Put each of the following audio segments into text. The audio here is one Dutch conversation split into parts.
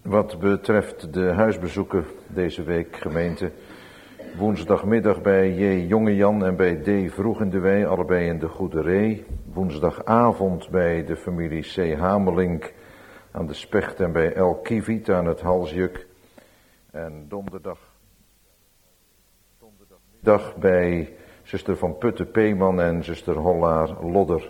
Wat betreft de huisbezoeken deze week, gemeente, woensdagmiddag bij J. Jongejan en bij D. Vroegendewey, allebei in de Goede Ree. Woensdagavond bij de familie C. Hamelink aan de Specht en bij L. Kieviet aan het Halsjuk. En donderdagmiddag bij zuster Van Putten Peeman en zuster Hollaar Lodder.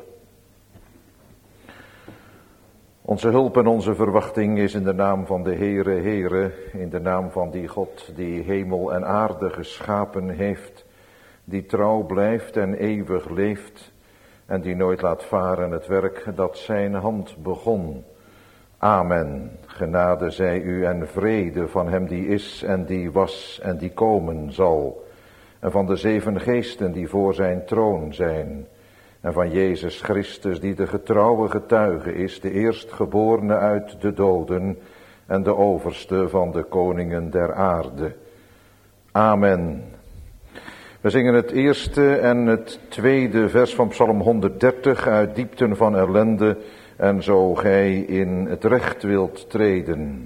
Onze hulp en onze verwachting is in de naam van de Heere, in de naam van die God die hemel en aarde geschapen heeft, die trouw blijft en eeuwig leeft en die nooit laat varen het werk dat zijn hand begon. Amen. Genade zij u en vrede van hem die is en die was en die komen zal. En van de 7 geesten die voor zijn troon zijn. En van Jezus Christus die de getrouwe getuige is, de eerstgeborene uit de doden en de overste van de koningen der aarde. Amen. We zingen het eerste en het tweede vers van Psalm 130 uit diepten van ellende en zo gij in het recht wilt treden.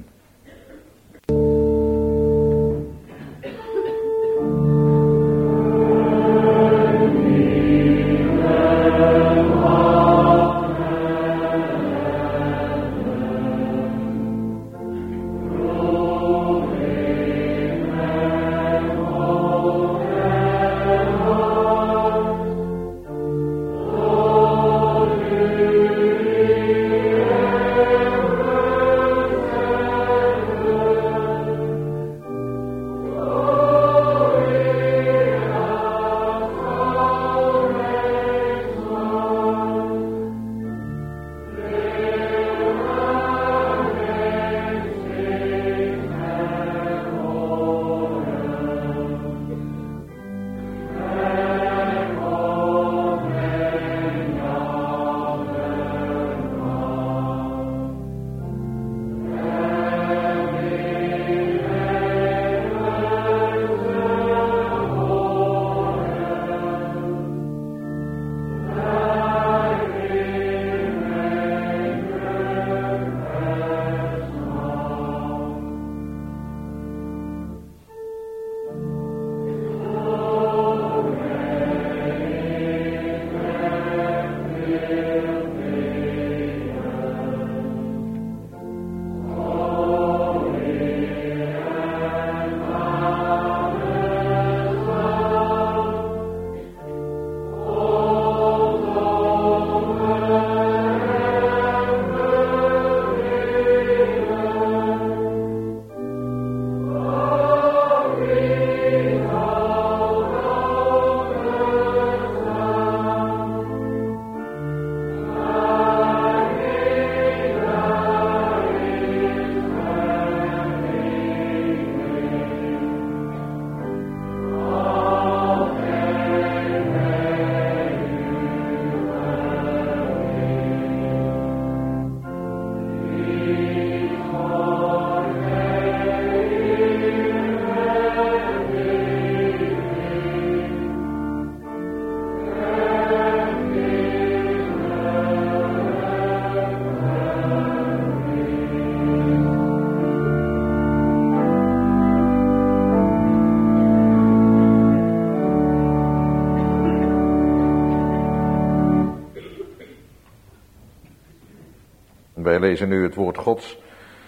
Wij lezen nu het woord Gods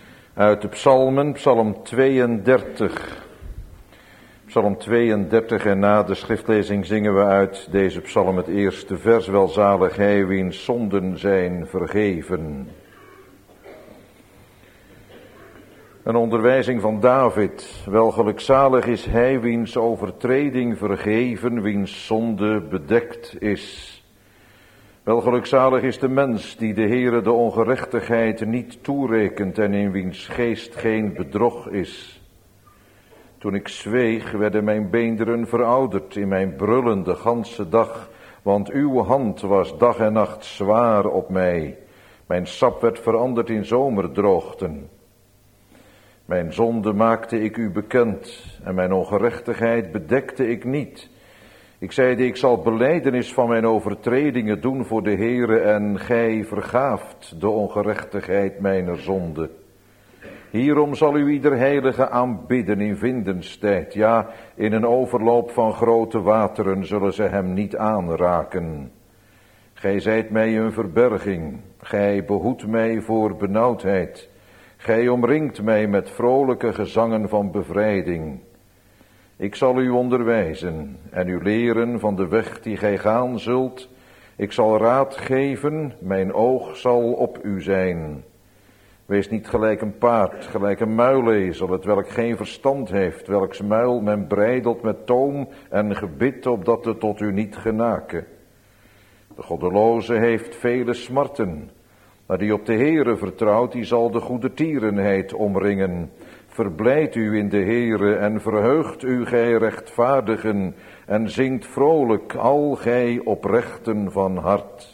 uit de psalmen, psalm 32. Psalm 32 en na de schriftlezing zingen we uit deze psalm het eerste vers. Welzalig hij wiens zonden zijn vergeven. Een onderwijzing van David. Welgelukzalig is hij wiens overtreding vergeven, wiens zonde bedekt is. Welgelukzalig is de mens die de Heere de ongerechtigheid niet toerekent en in wiens geest geen bedrog is. Toen ik zweeg, werden mijn beenderen verouderd in mijn brullen de ganse dag, want uw hand was dag en nacht zwaar op mij. Mijn sap werd veranderd in zomerdroogten. Mijn zonde maakte ik u bekend en mijn ongerechtigheid bedekte ik niet. Ik zeide, ik zal belijdenis van mijn overtredingen doen voor de Heere en gij vergaaft de ongerechtigheid mijner zonde. Hierom zal u ieder heilige aanbidden in vindenstijd. Ja, in een overloop van grote wateren zullen ze hem niet aanraken. Gij zijt mij een verberging, gij behoedt mij voor benauwdheid. Gij omringt mij met vrolijke gezangen van bevrijding. Ik zal u onderwijzen en u leren van de weg die gij gaan zult. Ik zal raad geven, mijn oog zal op u zijn. Wees niet gelijk een paard, gelijk een muilezel, het welk geen verstand heeft, welks muil men breidelt met toom en gebit, opdat het tot u niet genake. De goddeloze heeft vele smarten, maar die op de Heere vertrouwt, die zal de goede tierenheid omringen. Verblijd u in de Heere en verheugt u, gij rechtvaardigen, en zingt vrolijk, al gij oprechten van hart.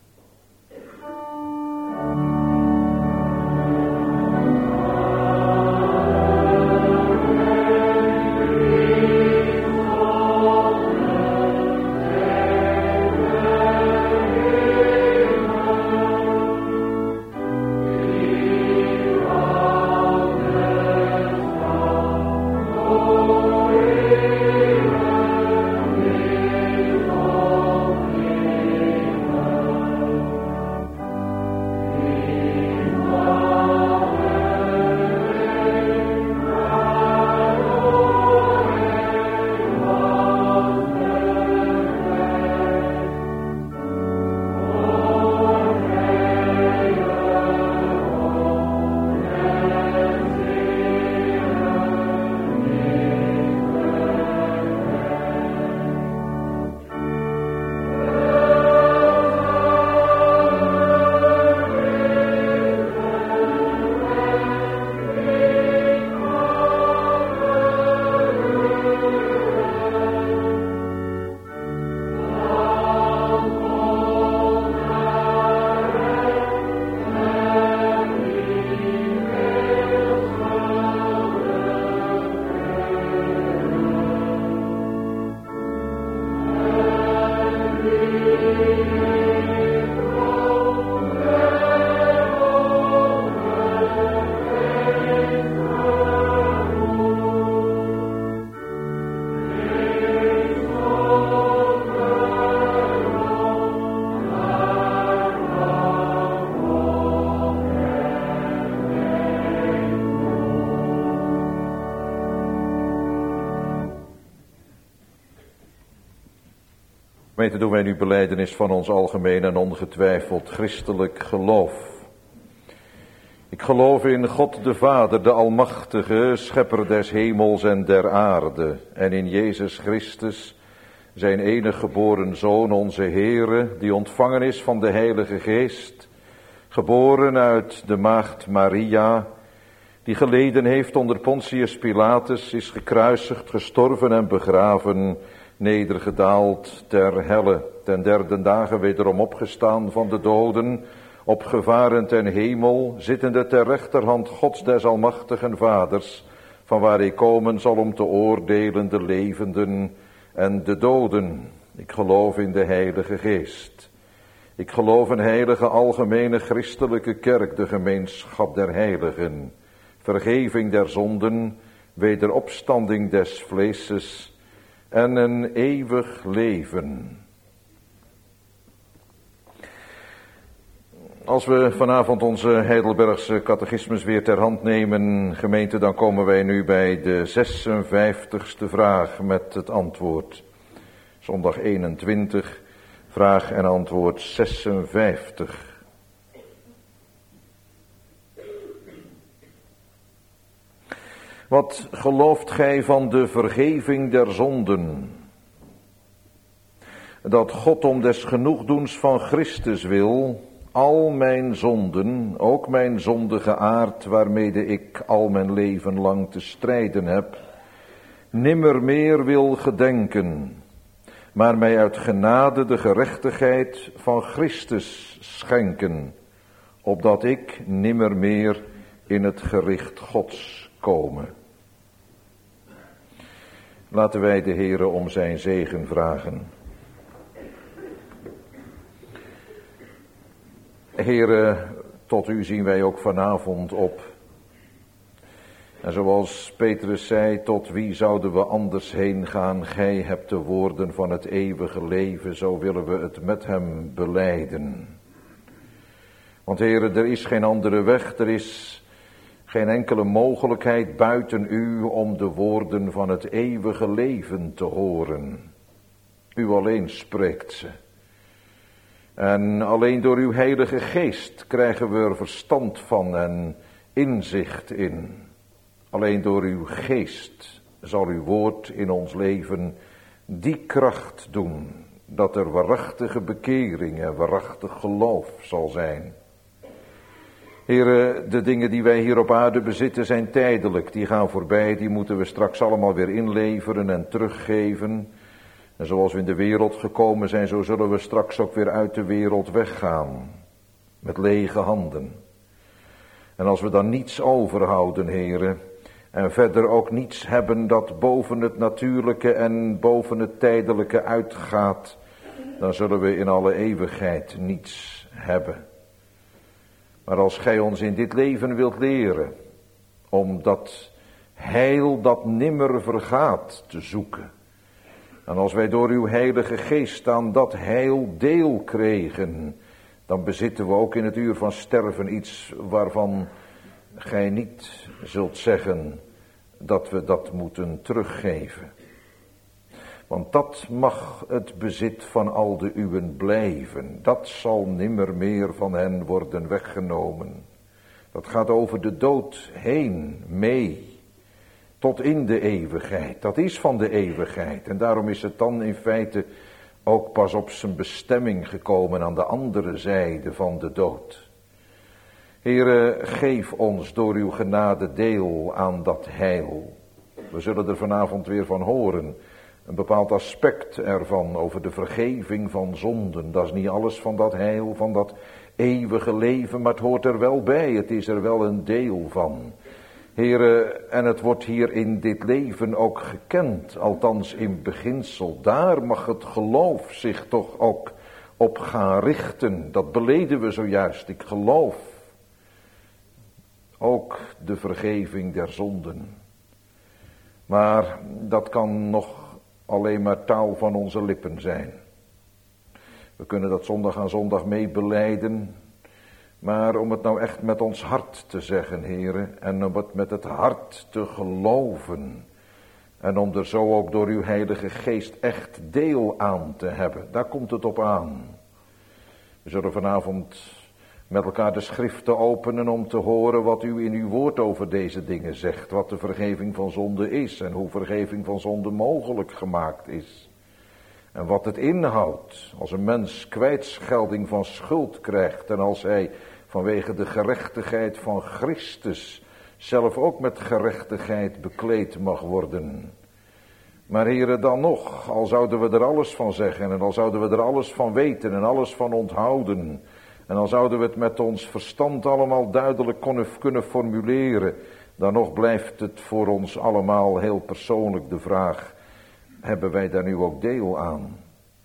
Gemeente, doen wij nu belijdenis van ons algemeen en ongetwijfeld christelijk geloof. Ik geloof in God de Vader, de Almachtige, schepper des hemels en der aarde, en in Jezus Christus, zijn enige geboren Zoon, onze Heere, die ontvangen is van de Heilige Geest, geboren uit de maagd Maria, die geleden heeft onder Pontius Pilatus, is gekruisigd, gestorven en begraven, nedergedaald ter helle, ten derde dagen wederom opgestaan van de doden, opgevaren ten hemel, zittende ter rechterhand Gods des almachtigen Vaders, van waar hij komen zal om te oordelen de levenden en de doden. Ik geloof in de Heilige Geest. Ik geloof in heilige algemene christelijke kerk, de gemeenschap der heiligen, vergeving der zonden, wederopstanding des vleeses en een eeuwig leven. Als we vanavond onze Heidelbergse catechismus weer ter hand nemen, gemeente, dan komen wij nu bij de 56e vraag met het antwoord. Zondag 21, vraag en antwoord 56. Wat gelooft gij van de vergeving der zonden? Dat God om des genoegdoens van Christus wil al mijn zonden, ook mijn zondige aard waarmede ik al mijn leven lang te strijden heb, nimmer meer wil gedenken, maar mij uit genade de gerechtigheid van Christus schenken, opdat ik nimmer meer in het gericht Gods komen. Laten wij de Heere om zijn zegen vragen. Heere, tot u zien wij ook vanavond op. En zoals Petrus zei, tot wie zouden we anders heen gaan? Gij hebt de woorden van het eeuwige leven, zo willen we het met hem belijden. Want Heere, er is geen andere weg, er is geen enkele mogelijkheid buiten u om de woorden van het eeuwige leven te horen. U alleen spreekt ze. En alleen door uw heilige geest krijgen we er verstand van en inzicht in. Alleen door uw geest zal uw woord in ons leven die kracht doen, dat er waarachtige bekering en waarachtig geloof zal zijn. Heere, de dingen die wij hier op aarde bezitten zijn tijdelijk, die gaan voorbij, die moeten we straks allemaal weer inleveren en teruggeven. En zoals we in de wereld gekomen zijn, zo zullen we straks ook weer uit de wereld weggaan, met lege handen. En als we dan niets overhouden, Heere, en verder ook niets hebben dat boven het natuurlijke en boven het tijdelijke uitgaat, dan zullen we in alle eeuwigheid niets hebben. Maar als gij ons in dit leven wilt leren, om dat heil dat nimmer vergaat te zoeken, en als wij door uw heilige geest aan dat heil deel kregen, dan bezitten we ook in het uur van sterven iets waarvan gij niet zult zeggen dat we dat moeten teruggeven. Want dat mag het bezit van al de uwen blijven. Dat zal nimmer meer van hen worden weggenomen. Dat gaat over de dood heen, mee. Tot in de eeuwigheid. Dat is van de eeuwigheid. En daarom is het dan in feite ook pas op zijn bestemming gekomen aan de andere zijde van de dood. Heere, geef ons door uw genade deel aan dat heil. We zullen er vanavond weer van horen. Een bepaald aspect ervan over de vergeving van zonden. Dat is niet alles van dat heil, van dat eeuwige leven, maar het hoort er wel bij. Het is er wel een deel van. Heere, en het wordt hier in dit leven ook gekend, althans in beginsel. Daar mag het geloof zich toch ook op gaan richten. Dat beleden we zojuist, ik geloof. Ook de vergeving der zonden. Maar dat kan nog alleen maar taal van onze lippen zijn. We kunnen dat zondag aan zondag mee belijden. Maar om het nou echt met ons hart te zeggen, heren, en om het met het hart te geloven, en om er zo ook door uw heilige geest echt deel aan te hebben, daar komt het op aan. We zullen vanavond met elkaar de schriften openen om te horen wat u in uw woord over deze dingen zegt, wat de vergeving van zonde is en hoe vergeving van zonde mogelijk gemaakt is. En wat het inhoudt als een mens kwijtschelding van schuld krijgt en als hij vanwege de gerechtigheid van Christus zelf ook met gerechtigheid bekleed mag worden. Maar heren, dan nog, al zouden we er alles van zeggen en al zouden we er alles van weten en alles van onthouden, en al zouden we het met ons verstand allemaal duidelijk kunnen formuleren, dan nog blijft het voor ons allemaal heel persoonlijk de vraag, hebben wij daar nu ook deel aan?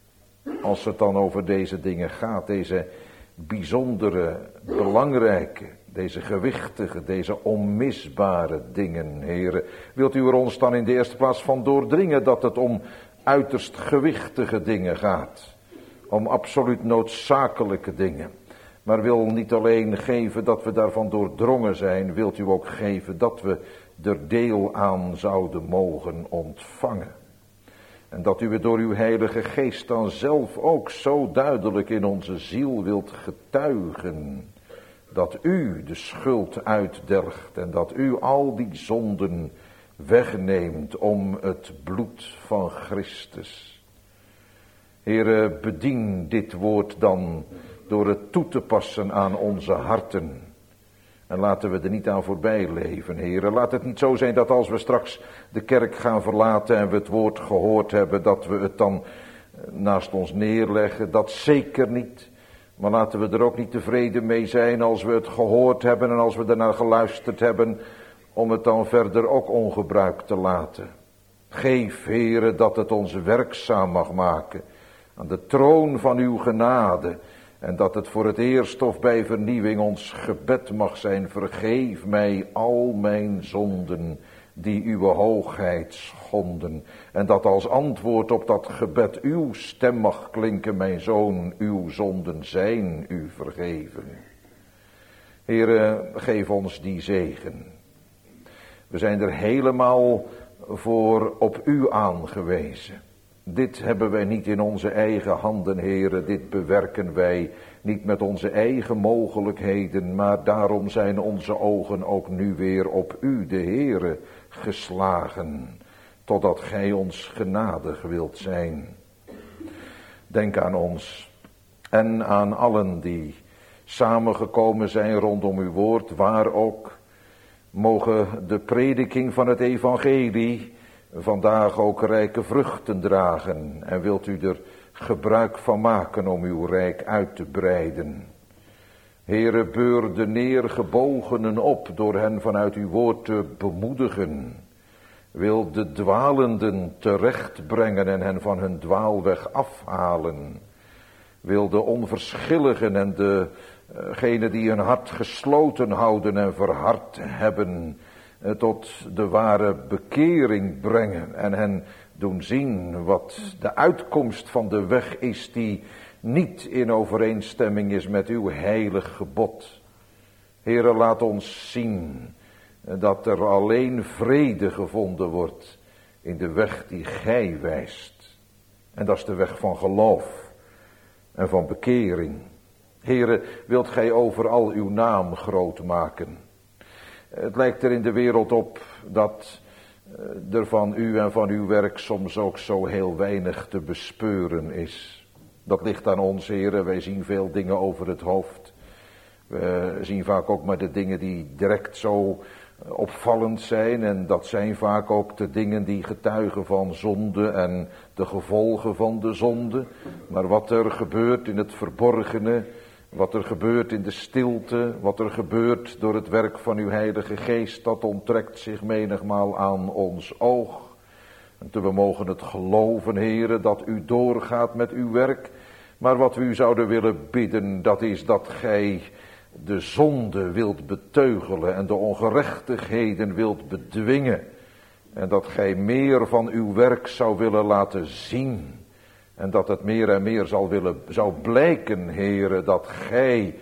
Als het dan over deze dingen gaat, deze bijzondere, belangrijke, deze gewichtige, deze onmisbare dingen, heren. Wilt u er ons dan in de eerste plaats van doordringen dat het om uiterst gewichtige dingen gaat? Om absoluut noodzakelijke dingen. Maar wil niet alleen geven dat we daarvan doordrongen zijn, wilt u ook geven dat we er deel aan zouden mogen ontvangen. En dat u het door uw heilige geest dan zelf ook zo duidelijk in onze ziel wilt getuigen. Dat u de schuld uitdelgt en dat u al die zonden wegneemt om het bloed van Christus. Heere, bedien dit woord dan door het toe te passen aan onze harten. En laten we er niet aan voorbij leven, heren. Laat het niet zo zijn dat als we straks de kerk gaan verlaten en we het woord gehoord hebben, dat we het dan naast ons neerleggen. Dat zeker niet. Maar laten we er ook niet tevreden mee zijn als we het gehoord hebben en als we ernaar geluisterd hebben, om het dan verder ook ongebruikt te laten. Geef, heren, dat het ons werkzaam mag maken aan de troon van uw genade. En dat het voor het eerst of bij vernieuwing ons gebed mag zijn: vergeef mij al mijn zonden die uw hoogheid schonden. En dat als antwoord op dat gebed uw stem mag klinken: mijn zoon, uw zonden zijn u vergeven. Heere, geef ons die zegen. We zijn er helemaal voor op u aangewezen. Dit hebben wij niet in onze eigen handen, Heere, dit bewerken wij niet met onze eigen mogelijkheden, maar daarom zijn onze ogen ook nu weer op u, de Heere, geslagen, totdat gij ons genadig wilt zijn. Denk aan ons en aan allen die samengekomen zijn rondom uw woord, waar ook. Mogen de prediking van het evangelie vandaag ook rijke vruchten dragen. En wilt u er gebruik van maken om uw rijk uit te breiden. Heere, beur de neergebogenen op door hen vanuit uw woord te bemoedigen. Wil de dwalenden terechtbrengen en hen van hun dwaalweg afhalen. Wil de onverschilligen en degenen die hun hart gesloten houden en verhard hebben, tot de ware bekering brengen en hen doen zien wat de uitkomst van de weg is die niet in overeenstemming is met uw heilig gebod. Heere, laat ons zien dat er alleen vrede gevonden wordt in de weg die gij wijst. En dat is de weg van geloof en van bekering. Heere, wilt gij overal uw naam groot maken? Het lijkt er in de wereld op dat er van u en van uw werk soms ook zo heel weinig te bespeuren is. Dat ligt aan ons, Heere. Wij zien veel dingen over het hoofd. We zien vaak ook maar de dingen die direct zo opvallend zijn. En dat zijn vaak ook de dingen die getuigen van zonde en de gevolgen van de zonde. Maar wat er gebeurt in het verborgene, wat er gebeurt in de stilte, wat er gebeurt door het werk van uw Heilige Geest, dat onttrekt zich menigmaal aan ons oog. En we mogen het geloven, Heere, dat u doorgaat met uw werk. Maar wat we u zouden willen bidden, dat is dat gij de zonde wilt beteugelen en de ongerechtigheden wilt bedwingen. En dat gij meer van uw werk zou willen laten zien. En dat het meer en meer zou blijken, Heere, dat gij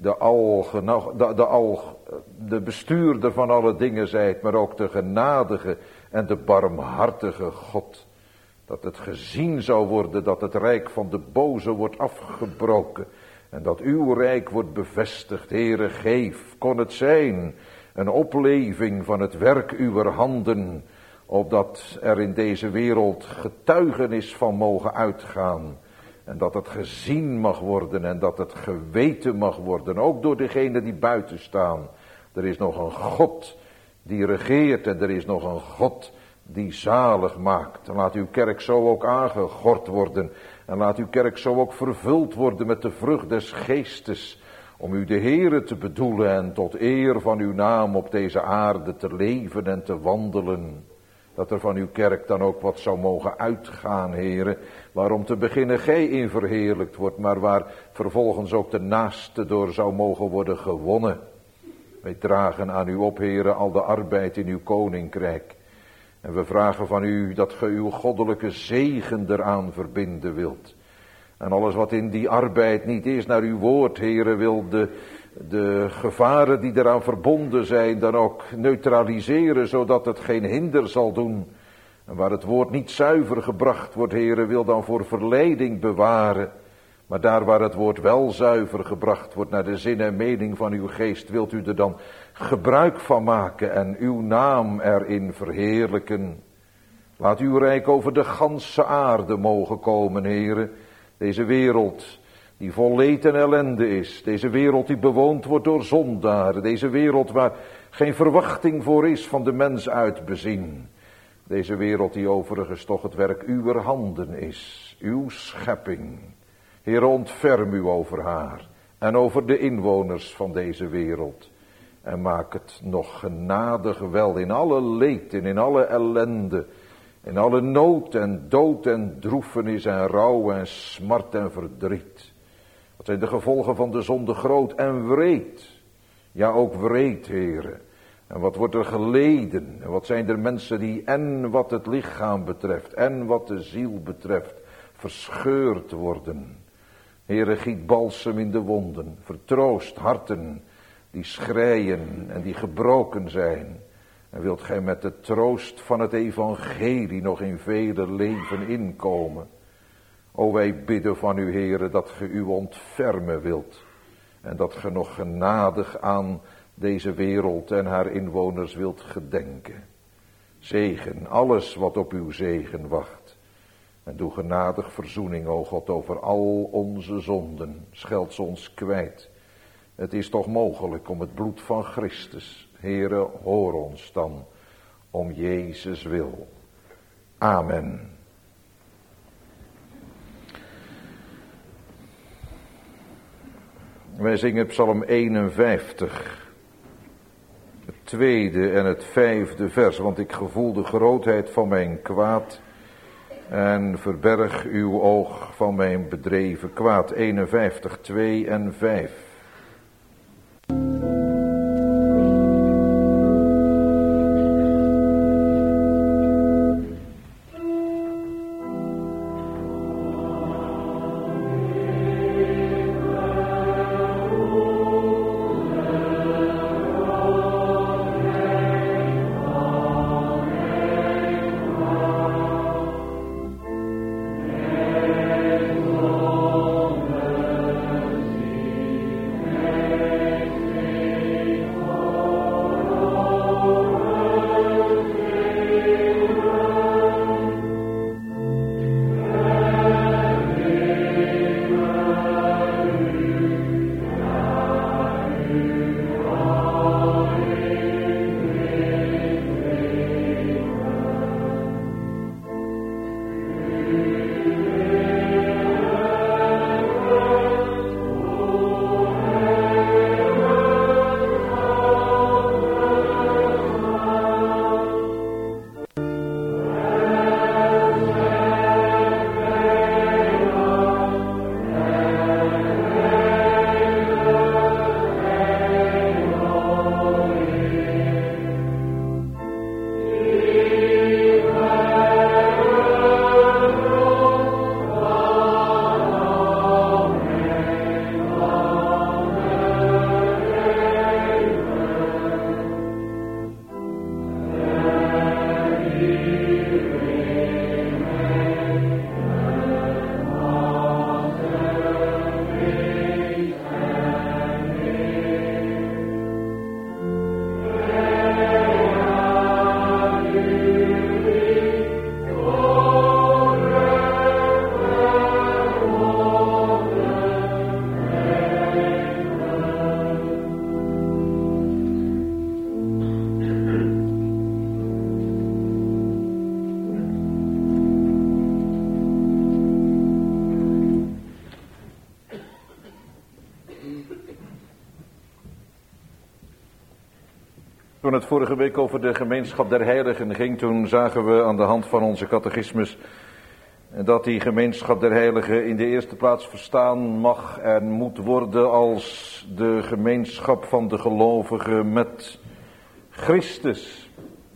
de bestuurder van alle dingen zijt, maar ook de genadige en de barmhartige God. Dat het gezien zou worden dat het rijk van de boze wordt afgebroken. En dat uw rijk wordt bevestigd, Heere, geef, kon het zijn, een opleving van het werk uwer handen, opdat er in deze wereld getuigenis van mogen uitgaan. En dat het gezien mag worden en dat het geweten mag worden, ook door degenen die buiten staan. Er is nog een God die regeert en er is nog een God die zalig maakt. En laat uw kerk zo ook aangegord worden. En laat uw kerk zo ook vervuld worden met de vrucht des geestes. Om u de Heere te bedoelen en tot eer van uw naam op deze aarde te leven en te wandelen. Dat er van uw kerk dan ook wat zou mogen uitgaan, Heere. Waar om te beginnen gij in verheerlijkt wordt, maar waar vervolgens ook de naaste door zou mogen worden gewonnen. Wij dragen aan u op, Heere, al de arbeid in uw koninkrijk. En we vragen van u dat ge uw goddelijke zegen eraan verbinden wilt. En alles wat in die arbeid niet is naar uw woord, Heere, wil de gevaren die eraan verbonden zijn dan ook neutraliseren, zodat het geen hinder zal doen. En waar het woord niet zuiver gebracht wordt, Heere, wil dan voor verleiding bewaren. Maar daar waar het woord wel zuiver gebracht wordt naar de zin en mening van uw geest, wilt u er dan gebruik van maken en uw naam erin verheerlijken. Laat uw rijk over de ganse aarde mogen komen, Heere. Deze wereld die vol leed en ellende is. Deze wereld die bewoond wordt door zondaren. Deze wereld waar geen verwachting voor is van de mens uit bezien. Deze wereld die overigens toch het werk uwer handen is. Uw schepping. Heere, ontferm u over haar. En over de inwoners van deze wereld. En maak het nog genadig wel in alle leed en in alle ellende. In alle nood en dood en droefenis en rouw en smart en verdriet. Wat zijn de gevolgen van de zonde groot en wreed. Ja, ook wreed, Heere. En wat wordt er geleden? En wat zijn er mensen die en wat het lichaam betreft en wat de ziel betreft verscheurd worden. Heere, giet balsem in de wonden. Vertroost harten die schreien en die gebroken zijn. En wilt gij met de troost van het evangelie nog in vele leven inkomen. O, wij bidden van u, Heere, dat ge u ontfermen wilt. En dat ge nog genadig aan deze wereld en haar inwoners wilt gedenken. Zegen alles wat op uw zegen wacht. En doe genadig verzoening, o God, over al onze zonden. Scheld ze ons kwijt. Het is toch mogelijk om het bloed van Christus. Heere, hoor ons dan om Jezus wil. Amen. Wij zingen Psalm 51, het 2e en het 5e vers, want ik gevoel de grootheid van mijn kwaad en verberg uw oog van mijn bedreven kwaad. 51, 2 en 5. Toen het vorige week over de gemeenschap der heiligen ging, toen zagen we aan de hand van onze catechismus dat die gemeenschap der heiligen in de eerste plaats verstaan mag en moet worden als de gemeenschap van de gelovigen met Christus.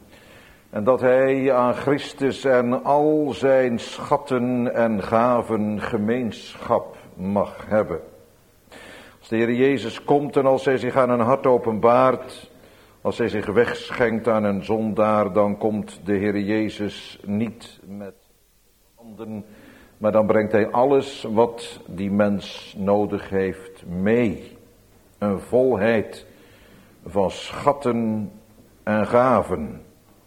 En dat hij aan Christus en al zijn schatten en gaven gemeenschap mag hebben. Als de Heer Jezus komt en als hij zich aan een hart openbaart, als hij zich wegschenkt aan een zondaar, dan komt de Heer Jezus niet met handen, maar dan brengt hij alles wat die mens nodig heeft mee. Een volheid van schatten en gaven.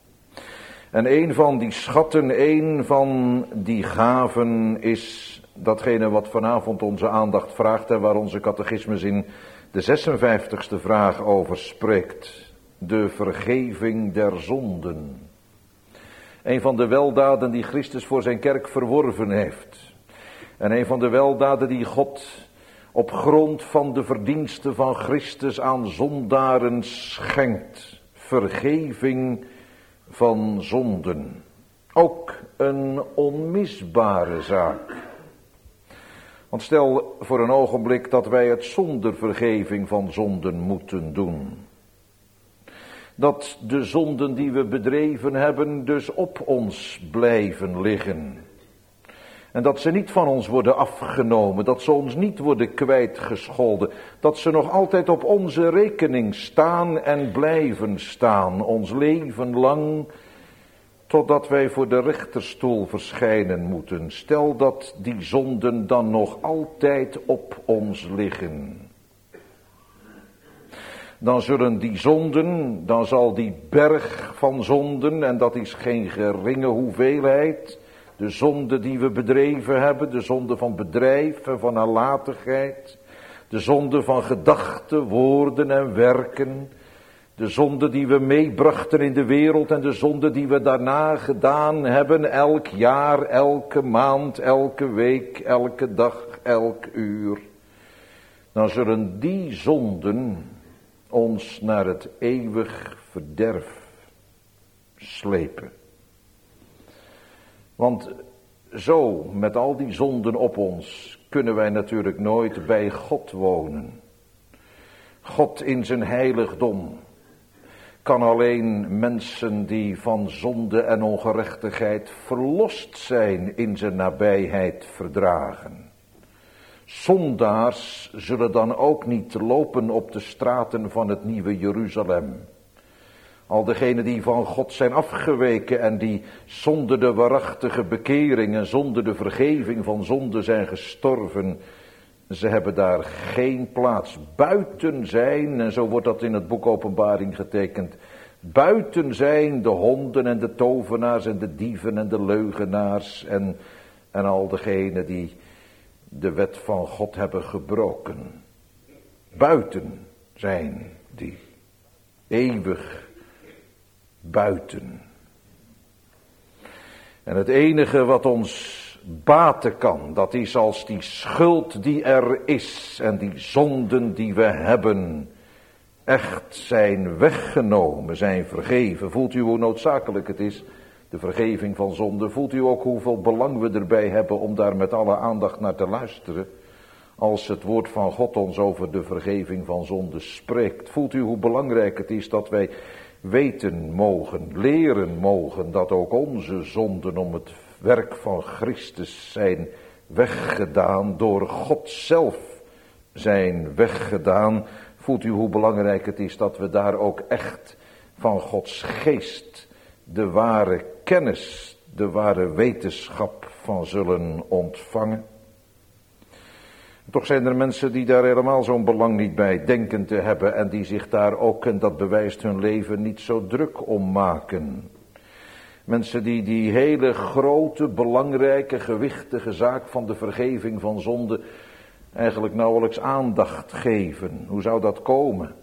En een van die schatten, een van die gaven is datgene wat vanavond onze aandacht vraagt en waar onze catechismus in de 56e vraag over spreekt. De vergeving der zonden. Een van de weldaden die Christus voor zijn kerk verworven heeft. En een van de weldaden die God op grond van de verdiensten van Christus aan zondaren schenkt. Vergeving van zonden. Ook een onmisbare zaak. Want stel voor een ogenblik dat wij het zonder vergeving van zonden moeten doen. Dat de zonden die we bedreven hebben dus op ons blijven liggen. En dat ze niet van ons worden afgenomen, dat ze ons niet worden kwijtgescholden. Dat ze nog altijd op onze rekening staan en blijven staan, ons leven lang, totdat wij voor de rechterstoel verschijnen moeten. Stel dat die zonden dan nog altijd op ons liggen. Dan zullen die zonden, dan zal die berg van zonden, en dat is geen geringe hoeveelheid, de zonde die we bedreven hebben, de zonde van bedrijf en van nalatigheid, de zonde van gedachten, woorden en werken, de zonde die we meebrachten in de wereld en de zonde die we daarna gedaan hebben, elk jaar, elke maand, elke week, elke dag, elk uur. Dan zullen die zonden ons naar het eeuwig verderf slepen. Want zo, met al die zonden op ons, kunnen wij natuurlijk nooit bij God wonen. God in zijn heiligdom kan alleen mensen die van zonde en ongerechtigheid verlost zijn in zijn nabijheid verdragen. Zondaars zullen dan ook niet lopen op de straten van het nieuwe Jeruzalem. Al degenen die van God zijn afgeweken en die zonder de waarachtige bekering en zonder de vergeving van zonde zijn gestorven, ze hebben daar geen plaats. Buiten zijn, en zo wordt dat in het boek Openbaring getekend, buiten zijn de honden en de tovenaars en de dieven en de leugenaars en al degenen die de wet van God hebben gebroken. Buiten zijn die, eeuwig buiten. En het enige wat ons baten kan, dat is als die schuld die er is en die zonden die we hebben echt zijn weggenomen, zijn vergeven. Voelt u hoe noodzakelijk het is, de vergeving van zonde? Voelt u ook hoeveel belang we erbij hebben om daar met alle aandacht naar te luisteren? Als het woord van God ons over de vergeving van zonde spreekt. Voelt u hoe belangrijk het is dat wij weten mogen, leren mogen, dat ook onze zonden om het werk van Christus zijn weggedaan, door God zelf zijn weggedaan. Voelt u hoe belangrijk het is dat we daar ook echt van Gods geest de ware kennis, de ware wetenschap van zullen ontvangen? Toch zijn er mensen die daar helemaal zo'n belang niet bij denken te hebben en die zich daar ook, en dat bewijst hun leven, niet zo druk om maken. Mensen die die hele grote, belangrijke, gewichtige zaak van de vergeving van zonde eigenlijk nauwelijks aandacht geven. Hoe zou dat komen?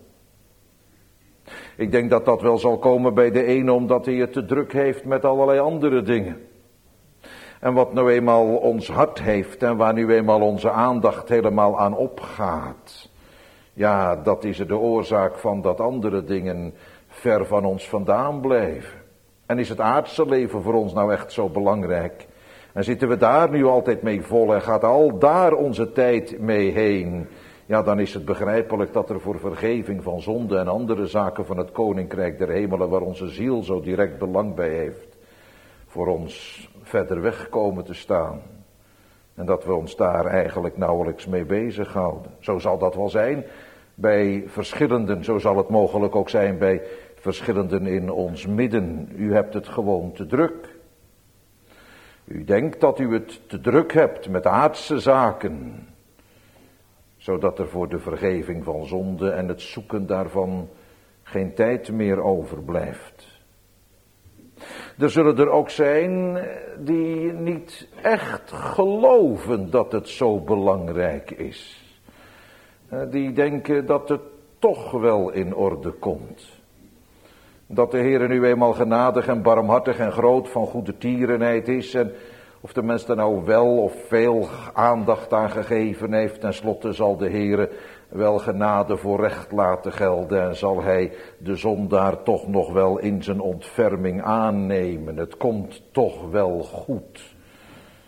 Ik denk dat dat wel zal komen bij de ene omdat hij het te druk heeft met allerlei andere dingen. En wat nou eenmaal ons hart heeft en waar nu eenmaal onze aandacht helemaal aan opgaat, ja, dat is de oorzaak van dat andere dingen ver van ons vandaan blijven. En is het aardse leven voor ons nou echt zo belangrijk? En zitten we daar nu altijd mee vol en gaat al daar onze tijd mee heen? Ja, dan is het begrijpelijk dat er voor vergeving van zonde en andere zaken van het Koninkrijk der Hemelen, waar onze ziel zo direct belang bij heeft, voor ons verder weg komen te staan. En dat we ons daar eigenlijk nauwelijks mee bezighouden. Zo zal dat wel zijn bij verschillenden, zo zal het mogelijk ook zijn bij verschillenden in ons midden. U hebt het gewoon te druk. U denkt dat u het te druk hebt met aardse zaken, zodat er voor de vergeving van zonde en het zoeken daarvan geen tijd meer overblijft. Er zullen er ook zijn die niet echt geloven dat het zo belangrijk is. Die denken dat het toch wel in orde komt. Dat de Heer nu eenmaal genadig en barmhartig en groot van goede tierenheid is. En of de mens er nou wel of veel aandacht aan gegeven heeft. Ten slotte zal de Heer wel genade voor recht laten gelden. En zal hij de zondaar toch nog wel in zijn ontferming aannemen. Het komt toch wel goed.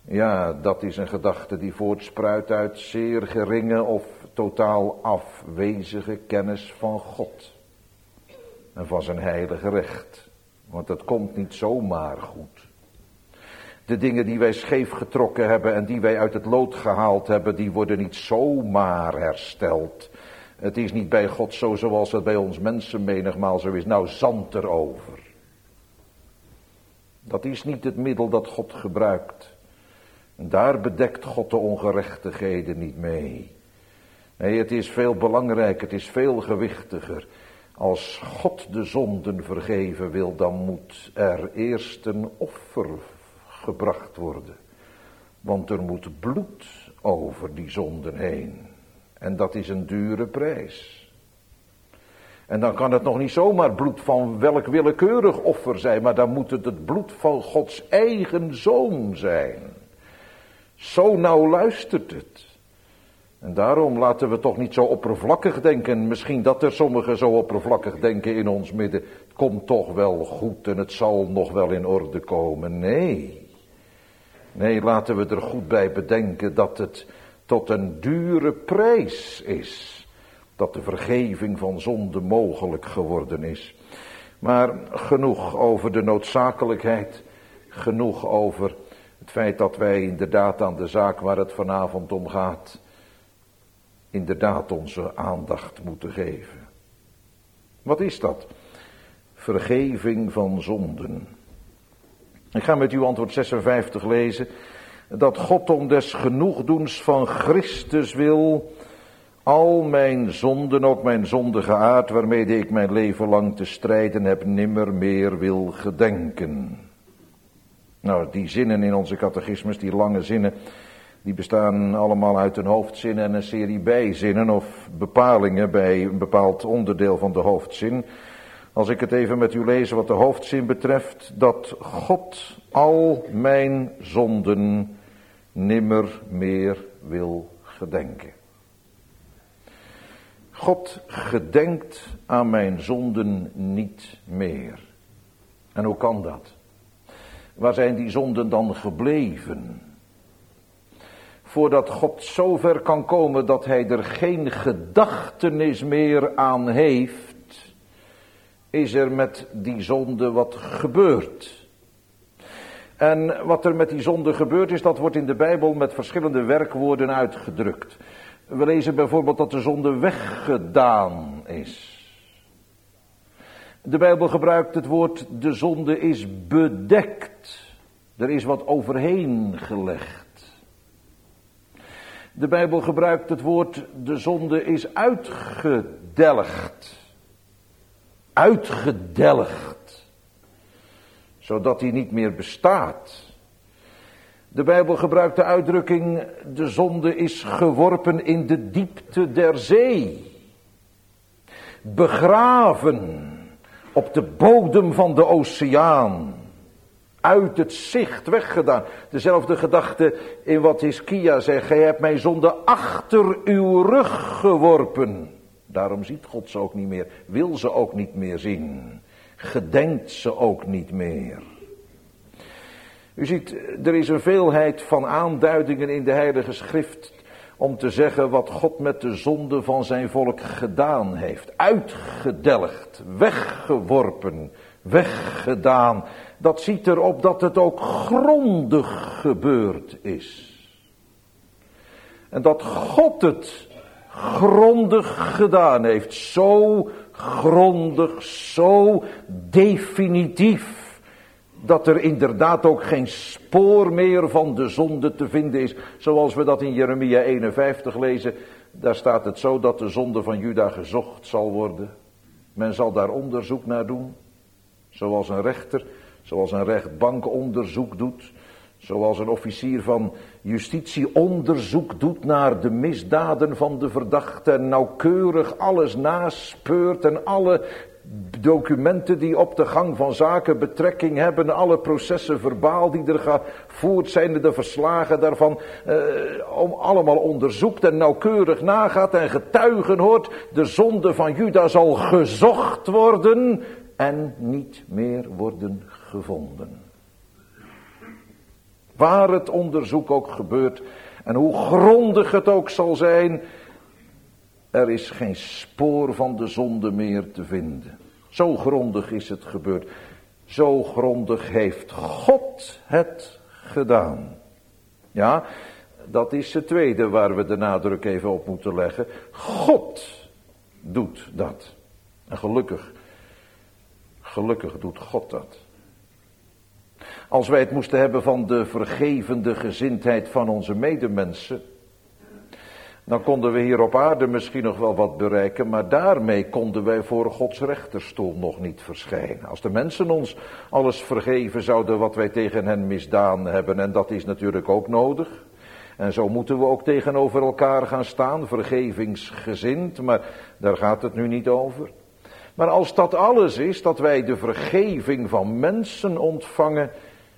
Ja, dat is een gedachte die voortspruit uit zeer geringe of totaal afwezige kennis van God. En van zijn heilige recht. Want het komt niet zomaar goed. De dingen die wij scheef getrokken hebben en die wij uit het lood gehaald hebben, die worden niet zomaar hersteld. Het is niet bij God zo zoals het bij ons mensen menigmaal zo is. Nou, zand erover. Dat is niet het middel dat God gebruikt. En daar bedekt God de ongerechtigheden niet mee. Nee, het is veel belangrijker, het is veel gewichtiger. Als God de zonden vergeven wil, dan moet er eerst een offer gebracht worden. Want er moet bloed over die zonden heen. En dat is een dure prijs. En dan kan het nog niet zomaar bloed van welk willekeurig offer zijn, maar dan moet het bloed van Gods eigen zoon zijn. Zo nauw luistert het. En daarom laten we toch niet zo oppervlakkig denken. Misschien dat er sommigen zo oppervlakkig denken in ons midden. Het komt toch wel goed en het zal nog wel in orde komen. Nee, laten we er goed bij bedenken dat het tot een dure prijs is. Dat de vergeving van zonde mogelijk geworden is. Maar genoeg over de noodzakelijkheid. Genoeg over het feit dat wij inderdaad aan de zaak waar het vanavond om gaat, inderdaad onze aandacht moeten geven. Wat is dat? Vergeving van zonden. Ik ga met u antwoord 56 lezen. Dat God om des genoegdoens van Christus wil al mijn zonden, ook mijn zondige aard, waarmede ik mijn leven lang te strijden heb, nimmer meer wil gedenken. Nou, die zinnen in onze catechismus, die lange zinnen, die bestaan allemaal uit een hoofdzin en een serie bijzinnen of bepalingen bij een bepaald onderdeel van de hoofdzin. Als ik het even met u lees wat de hoofdzin betreft, dat God al mijn zonden nimmer meer wil gedenken. God gedenkt aan mijn zonden niet meer. En hoe kan dat? Waar zijn die zonden dan gebleven? Voordat God zover kan komen dat hij er geen gedachtenis meer aan heeft, is er met die zonde wat gebeurd. En wat er met die zonde gebeurd is, dat wordt in de Bijbel met verschillende werkwoorden uitgedrukt. We lezen bijvoorbeeld dat de zonde weggedaan is. De Bijbel gebruikt het woord de zonde is bedekt. Er is wat overheen gelegd. De Bijbel gebruikt het woord de zonde is uitgedelgd. Uitgedelgd. Zodat hij niet meer bestaat. De Bijbel gebruikt de uitdrukking de zonde is geworpen in de diepte der zee. Begraven op de bodem van de oceaan. Uit het zicht weggedaan. Dezelfde gedachte in wat Hiskia zegt. Gij hebt mijn zonde achter uw rug geworpen. Daarom ziet God ze ook niet meer. Wil ze ook niet meer zien. Gedenkt ze ook niet meer. U ziet, er is een veelheid van aanduidingen in de Heilige Schrift om te zeggen wat God met de zonde van zijn volk gedaan heeft. Uitgedelgd, weggeworpen, weggedaan. Dat ziet erop dat het ook grondig gebeurd is. En dat God het grondig gedaan heeft. Zo grondig, zo definitief. Dat er inderdaad ook geen spoor meer van de zonde te vinden is. Zoals we dat in Jeremia 51 lezen. Daar staat het zo dat de zonde van Juda gezocht zal worden. Men zal daar onderzoek naar doen. Zoals een rechter, zoals een rechtbank onderzoek doet. Zoals een officier van justitie onderzoek doet naar de misdaden van de verdachte. En nauwkeurig alles naspeurt en alle documenten die op de gang van zaken betrekking hebben, alle processen verbaal die er gevoerd zijn, de verslagen daarvan, allemaal onderzoekt en nauwkeurig nagaat en getuigen hoort. De zonde van Juda zal gezocht worden en niet meer worden gevonden. Waar het onderzoek ook gebeurt en hoe grondig het ook zal zijn, er is geen spoor van de zonde meer te vinden. Zo grondig is het gebeurd. Zo grondig heeft God het gedaan. Ja, dat is het tweede waar we de nadruk even op moeten leggen. God doet dat. En gelukkig doet God dat. Als wij het moesten hebben van de vergevende gezindheid van onze medemensen, dan konden we hier op aarde misschien nog wel wat bereiken, maar daarmee konden wij voor Gods rechterstoel nog niet verschijnen. Als de mensen ons alles vergeven zouden wat wij tegen hen misdaan hebben, en dat is natuurlijk ook nodig. En zo moeten we ook tegenover elkaar gaan staan, vergevingsgezind, maar daar gaat het nu niet over. Maar als dat alles is, dat wij de vergeving van mensen ontvangen,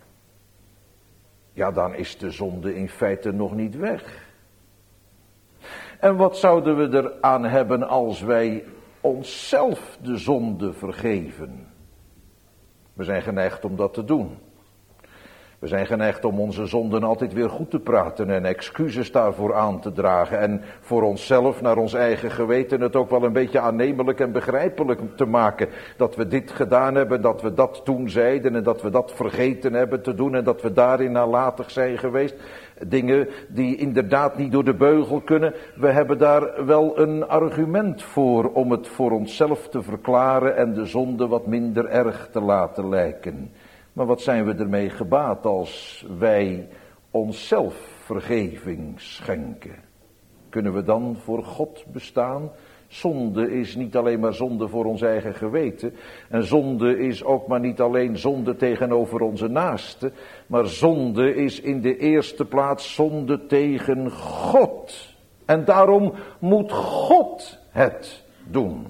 ja, dan is de zonde in feite nog niet weg. En wat zouden we eraan hebben als wij onszelf de zonde vergeven? We zijn geneigd om dat te doen. We zijn geneigd om onze zonden altijd weer goed te praten en excuses daarvoor aan te dragen. En voor onszelf, naar ons eigen geweten, het ook wel een beetje aannemelijk en begrijpelijk te maken. Dat we dit gedaan hebben, dat we dat toen zeiden en dat we dat vergeten hebben te doen. En dat we daarin nalatig zijn geweest. Dingen die inderdaad niet door de beugel kunnen. We hebben daar wel een argument voor om het voor onszelf te verklaren en de zonde wat minder erg te laten lijken. Maar wat zijn we ermee gebaat als wij onszelf vergeving schenken? Kunnen we dan voor God bestaan? Zonde is niet alleen maar zonde voor ons eigen geweten. En zonde is ook maar niet alleen zonde tegenover onze naasten. Maar zonde is in de eerste plaats zonde tegen God. En daarom moet God het doen.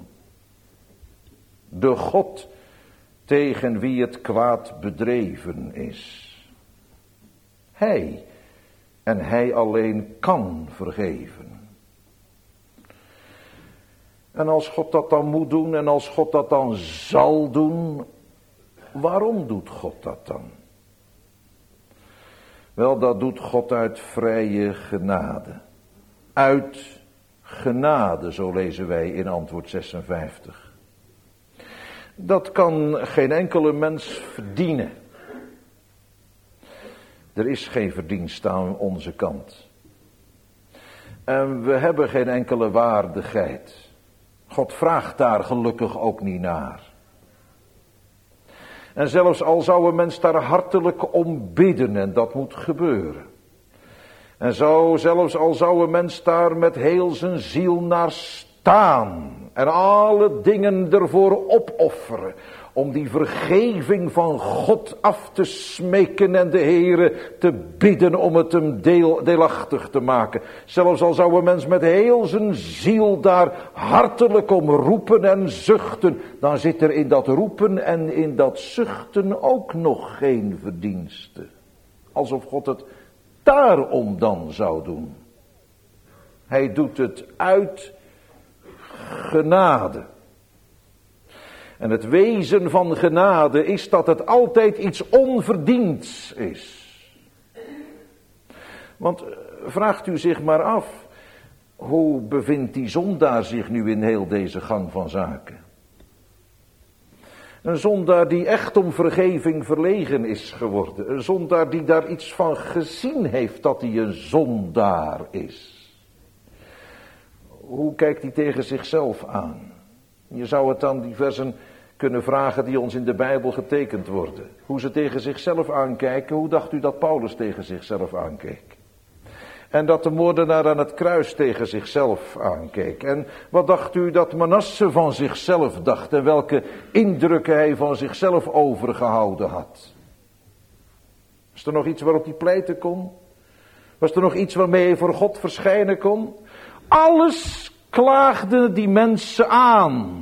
De God tegen wie het kwaad bedreven is. Hij en hij alleen kan vergeven. En als God dat dan moet doen en als God dat dan zal doen, waarom doet God dat dan? Wel, dat doet God uit vrije genade. Uit genade, zo lezen wij in antwoord 56. Dat kan geen enkele mens verdienen. Er is geen verdienst aan onze kant. En we hebben geen enkele waardigheid. God vraagt daar gelukkig ook niet naar. En zelfs al zou een mens daar hartelijk om bidden, en dat moet gebeuren. En zelfs al zou een mens daar met heel zijn ziel naar staan. En alle dingen ervoor opofferen. Om die vergeving van God af te smeken en de Heere te bidden om het hem deelachtig te maken. Zelfs al zou een mens met heel zijn ziel daar hartelijk om roepen en zuchten. Dan zit er in dat roepen en in dat zuchten ook nog geen verdienste. Alsof God het daarom dan zou doen. Hij doet het uit genade. En het wezen van genade is dat het altijd iets onverdiends is. Want vraagt u zich maar af, hoe bevindt die zondaar zich nu in heel deze gang van zaken? Een zondaar die echt om vergeving verlegen is geworden. Een zondaar die daar iets van gezien heeft dat hij een zondaar is. Hoe kijkt hij tegen zichzelf aan? Je zou het dan die versen kunnen vragen die ons in de Bijbel getekend worden. Hoe ze tegen zichzelf aankijken, hoe dacht u dat Paulus tegen zichzelf aankeek? En dat de moordenaar aan het kruis tegen zichzelf aankeek. En wat dacht u dat Manasse van zichzelf dacht en welke indrukken hij van zichzelf overgehouden had? Was er nog iets waarop hij pleiten kon? Was er nog iets waarmee hij voor God verschijnen kon? Alles klaagden die mensen aan.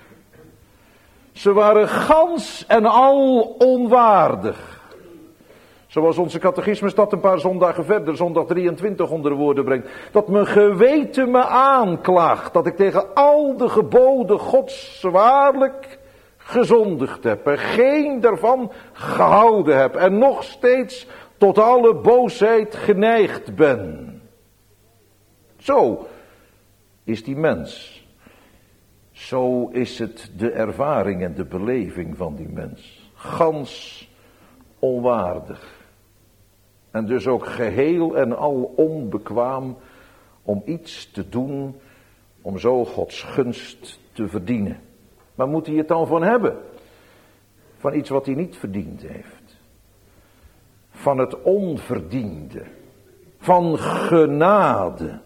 Ze waren gans en al onwaardig. Zoals onze catechismus dat een paar zondagen verder, zondag 23 onder de woorden brengt. Dat mijn geweten me aanklaagt. Dat ik tegen al de geboden Gods zwaarlijk gezondigd heb. En geen daarvan gehouden heb. En nog steeds tot alle boosheid geneigd ben. Zo is die mens. Zo is het de ervaring en de beleving van die mens. Gans onwaardig. En dus ook geheel en al onbekwaam om iets te doen om zo Gods gunst te verdienen. Maar moet hij het dan van hebben? Van iets wat hij niet verdiend heeft. Van het onverdiende. Van genade.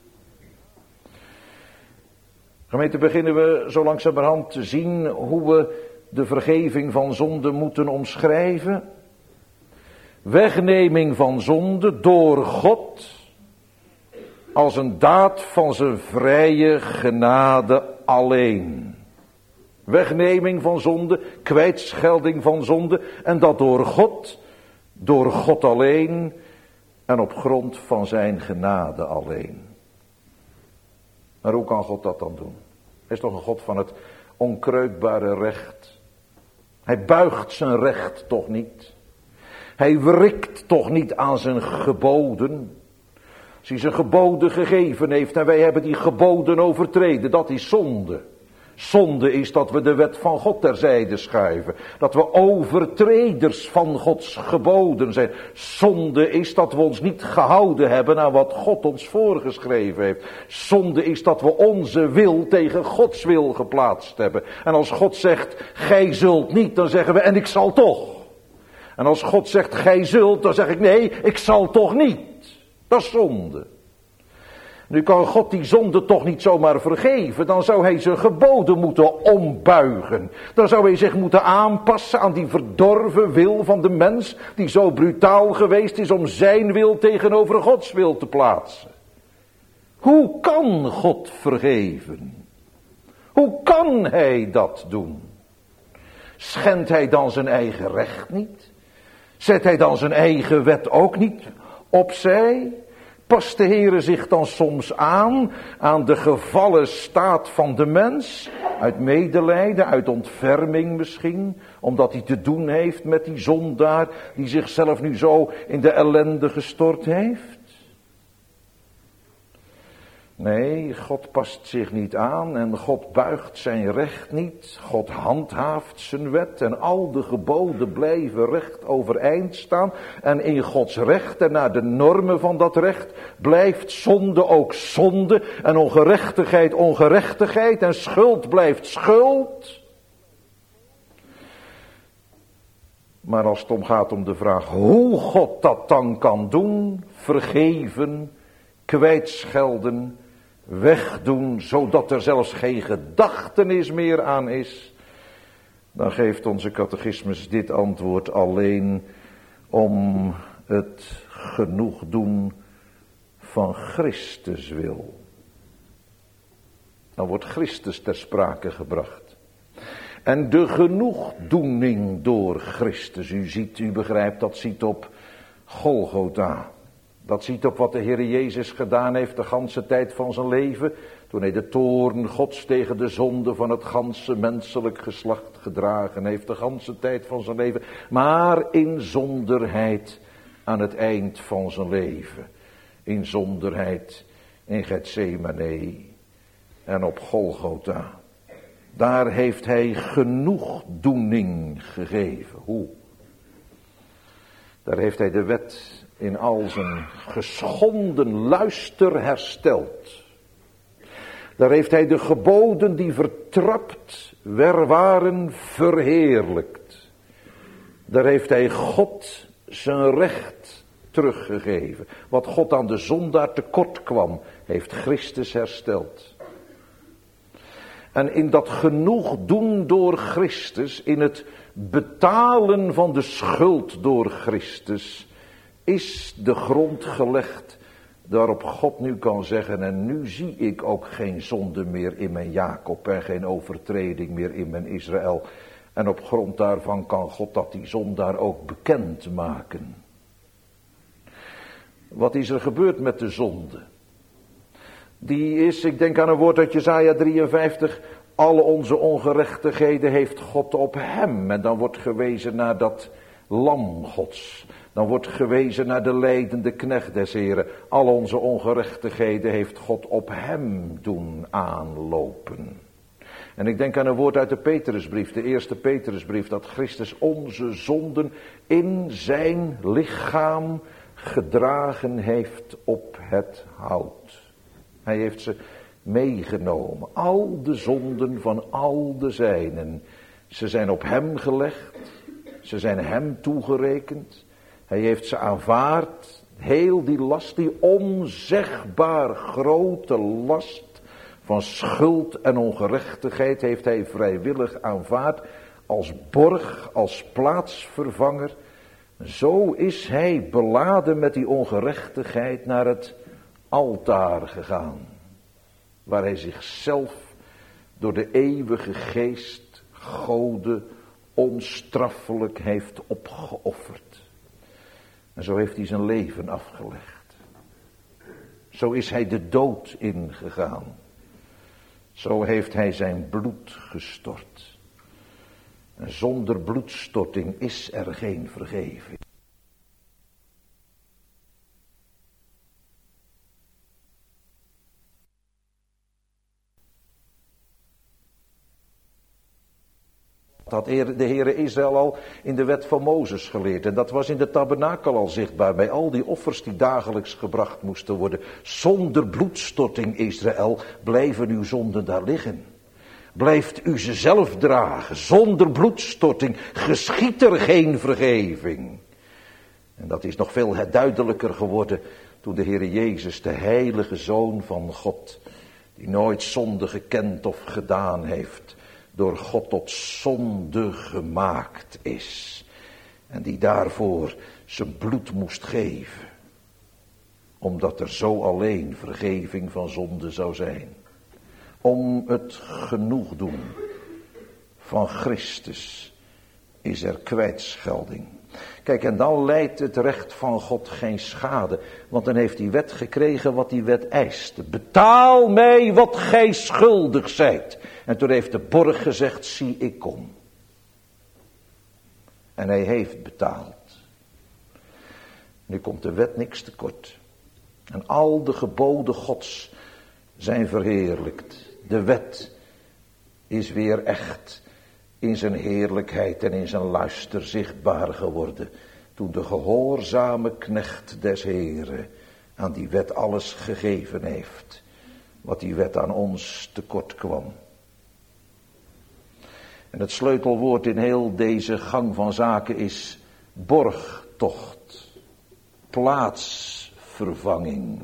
Gemeente, beginnen we zo langzamerhand te zien hoe we de vergeving van zonde moeten omschrijven. Wegneming van zonde door God als een daad van zijn vrije genade alleen. Wegneming van zonde, kwijtschelding van zonde en dat door God alleen en op grond van zijn genade alleen. Maar hoe kan God dat dan doen? Hij is toch een God van het onkreukbare recht. Hij buigt zijn recht toch niet. Hij wrikt toch niet aan zijn geboden. Als hij zijn geboden gegeven heeft en wij hebben die geboden overtreden, dat is zonde. Zonde is dat we de wet van God terzijde schuiven. Dat we overtreders van Gods geboden zijn. Zonde is dat we ons niet gehouden hebben aan wat God ons voorgeschreven heeft. Zonde is dat we onze wil tegen Gods wil geplaatst hebben. En als God zegt, gij zult niet, dan zeggen we, en ik zal toch. En als God zegt, gij zult, dan zeg ik, nee, ik zal toch niet. Dat is zonde. Nu kan God die zonde toch niet zomaar vergeven. Dan zou hij zijn geboden moeten ombuigen. Dan zou hij zich moeten aanpassen aan die verdorven wil van de mens, die zo brutaal geweest is om zijn wil tegenover Gods wil te plaatsen. Hoe kan God vergeven? Hoe kan hij dat doen? Schendt hij dan zijn eigen recht niet? Zet hij dan zijn eigen wet ook niet opzij? Past de Heere zich dan soms aan de gevallen staat van de mens? Uit medelijden, uit ontferming misschien, omdat hij te doen heeft met die zondaar die zichzelf nu zo in de ellende gestort heeft? Nee, God past zich niet aan en God buigt zijn recht niet. God handhaaft zijn wet en al de geboden blijven recht overeind staan. En in Gods recht en naar de normen van dat recht blijft zonde ook zonde. En ongerechtigheid ongerechtigheid en schuld blijft schuld. Maar als het om gaat om de vraag hoe God dat dan kan doen, vergeven, kwijtschelden, wegdoen, zodat er zelfs geen gedachtenis meer aan is, dan geeft onze catechismus dit antwoord alleen om het genoegdoen van Christus wil. Dan wordt Christus ter sprake gebracht. En de genoegdoening door Christus, u begrijpt, dat ziet op Golgotha. Dat ziet op wat de Heer Jezus gedaan heeft de ganse tijd van zijn leven. Toen hij de toorn Gods tegen de zonde van het ganse menselijk geslacht gedragen heeft. De ganse tijd van zijn leven. Maar in zonderheid aan het eind van zijn leven. In zonderheid in Getsemane en op Golgotha. Daar heeft hij genoegdoening gegeven. Hoe? Daar heeft hij de wet in al zijn geschonden luister hersteld. Daar heeft hij de geboden die vertrapt waren verheerlijkt. Daar heeft hij God zijn recht teruggegeven. Wat God aan de zondaar tekort kwam, heeft Christus hersteld. En in dat genoeg doen door Christus, in het betalen van de schuld door Christus, is de grond gelegd waarop God nu kan zeggen, en nu zie ik ook geen zonde meer in mijn Jacob en geen overtreding meer in mijn Israël. En op grond daarvan kan God dat die zondaar ook bekend maken. Wat is er gebeurd met de zonde? Die is, ik denk aan een woord uit Jesaja 53, alle onze ongerechtigheden heeft God op hem. En dan wordt gewezen naar dat lam Gods. Dan wordt gewezen naar de lijdende knecht des Heren. Al onze ongerechtigheden heeft God op hem doen aanlopen. En ik denk aan een woord uit de Petrusbrief, de eerste Petrusbrief, dat Christus onze zonden in zijn lichaam gedragen heeft op het hout. Hij heeft ze meegenomen. Al de zonden van al de zijnen. Ze zijn op hem gelegd. Ze zijn hem toegerekend. Hij heeft ze aanvaard. Heel die last, die onzegbaar grote last van schuld en ongerechtigheid heeft hij vrijwillig aanvaard. Als borg, als plaatsvervanger. Zo is hij beladen met die ongerechtigheid naar het altaar gegaan. Waar hij zichzelf door de eeuwige geest Gode onstraffelijk heeft opgeofferd. En zo heeft hij zijn leven afgelegd. Zo is hij de dood ingegaan. Zo heeft hij zijn bloed gestort. En zonder bloedstorting is er geen vergeving. Dat had de Heere Israël al in de wet van Mozes geleerd. En dat was in de tabernakel al zichtbaar. Bij al die offers die dagelijks gebracht moesten worden. Zonder bloedstorting, Israël, blijven uw zonden daar liggen. Blijft u ze zelf dragen. Zonder bloedstorting geschiet er geen vergeving. En dat is nog veel duidelijker geworden toen de Heere Jezus, de heilige Zoon van God, die nooit zonde gekend of gedaan heeft, door God tot zonde gemaakt is. En die daarvoor zijn bloed moest geven. Omdat er zo alleen vergeving van zonde zou zijn. Om het genoegdoen van Christus is er kwijtschelding. Kijk, en dan leidt het recht van God geen schade. Want dan heeft die wet gekregen wat die wet eiste. Betaal mij wat gij schuldig zijt. En toen heeft de borg gezegd, zie ik kom. En hij heeft betaald. Nu komt de wet niks tekort. En al de geboden Gods zijn verheerlijkt. De wet is weer echt in zijn heerlijkheid en in zijn luister zichtbaar geworden. Toen de gehoorzame knecht des Heren aan die wet alles gegeven heeft. Wat die wet aan ons tekort kwam. En het sleutelwoord in heel deze gang van zaken is borgtocht. Plaatsvervanging.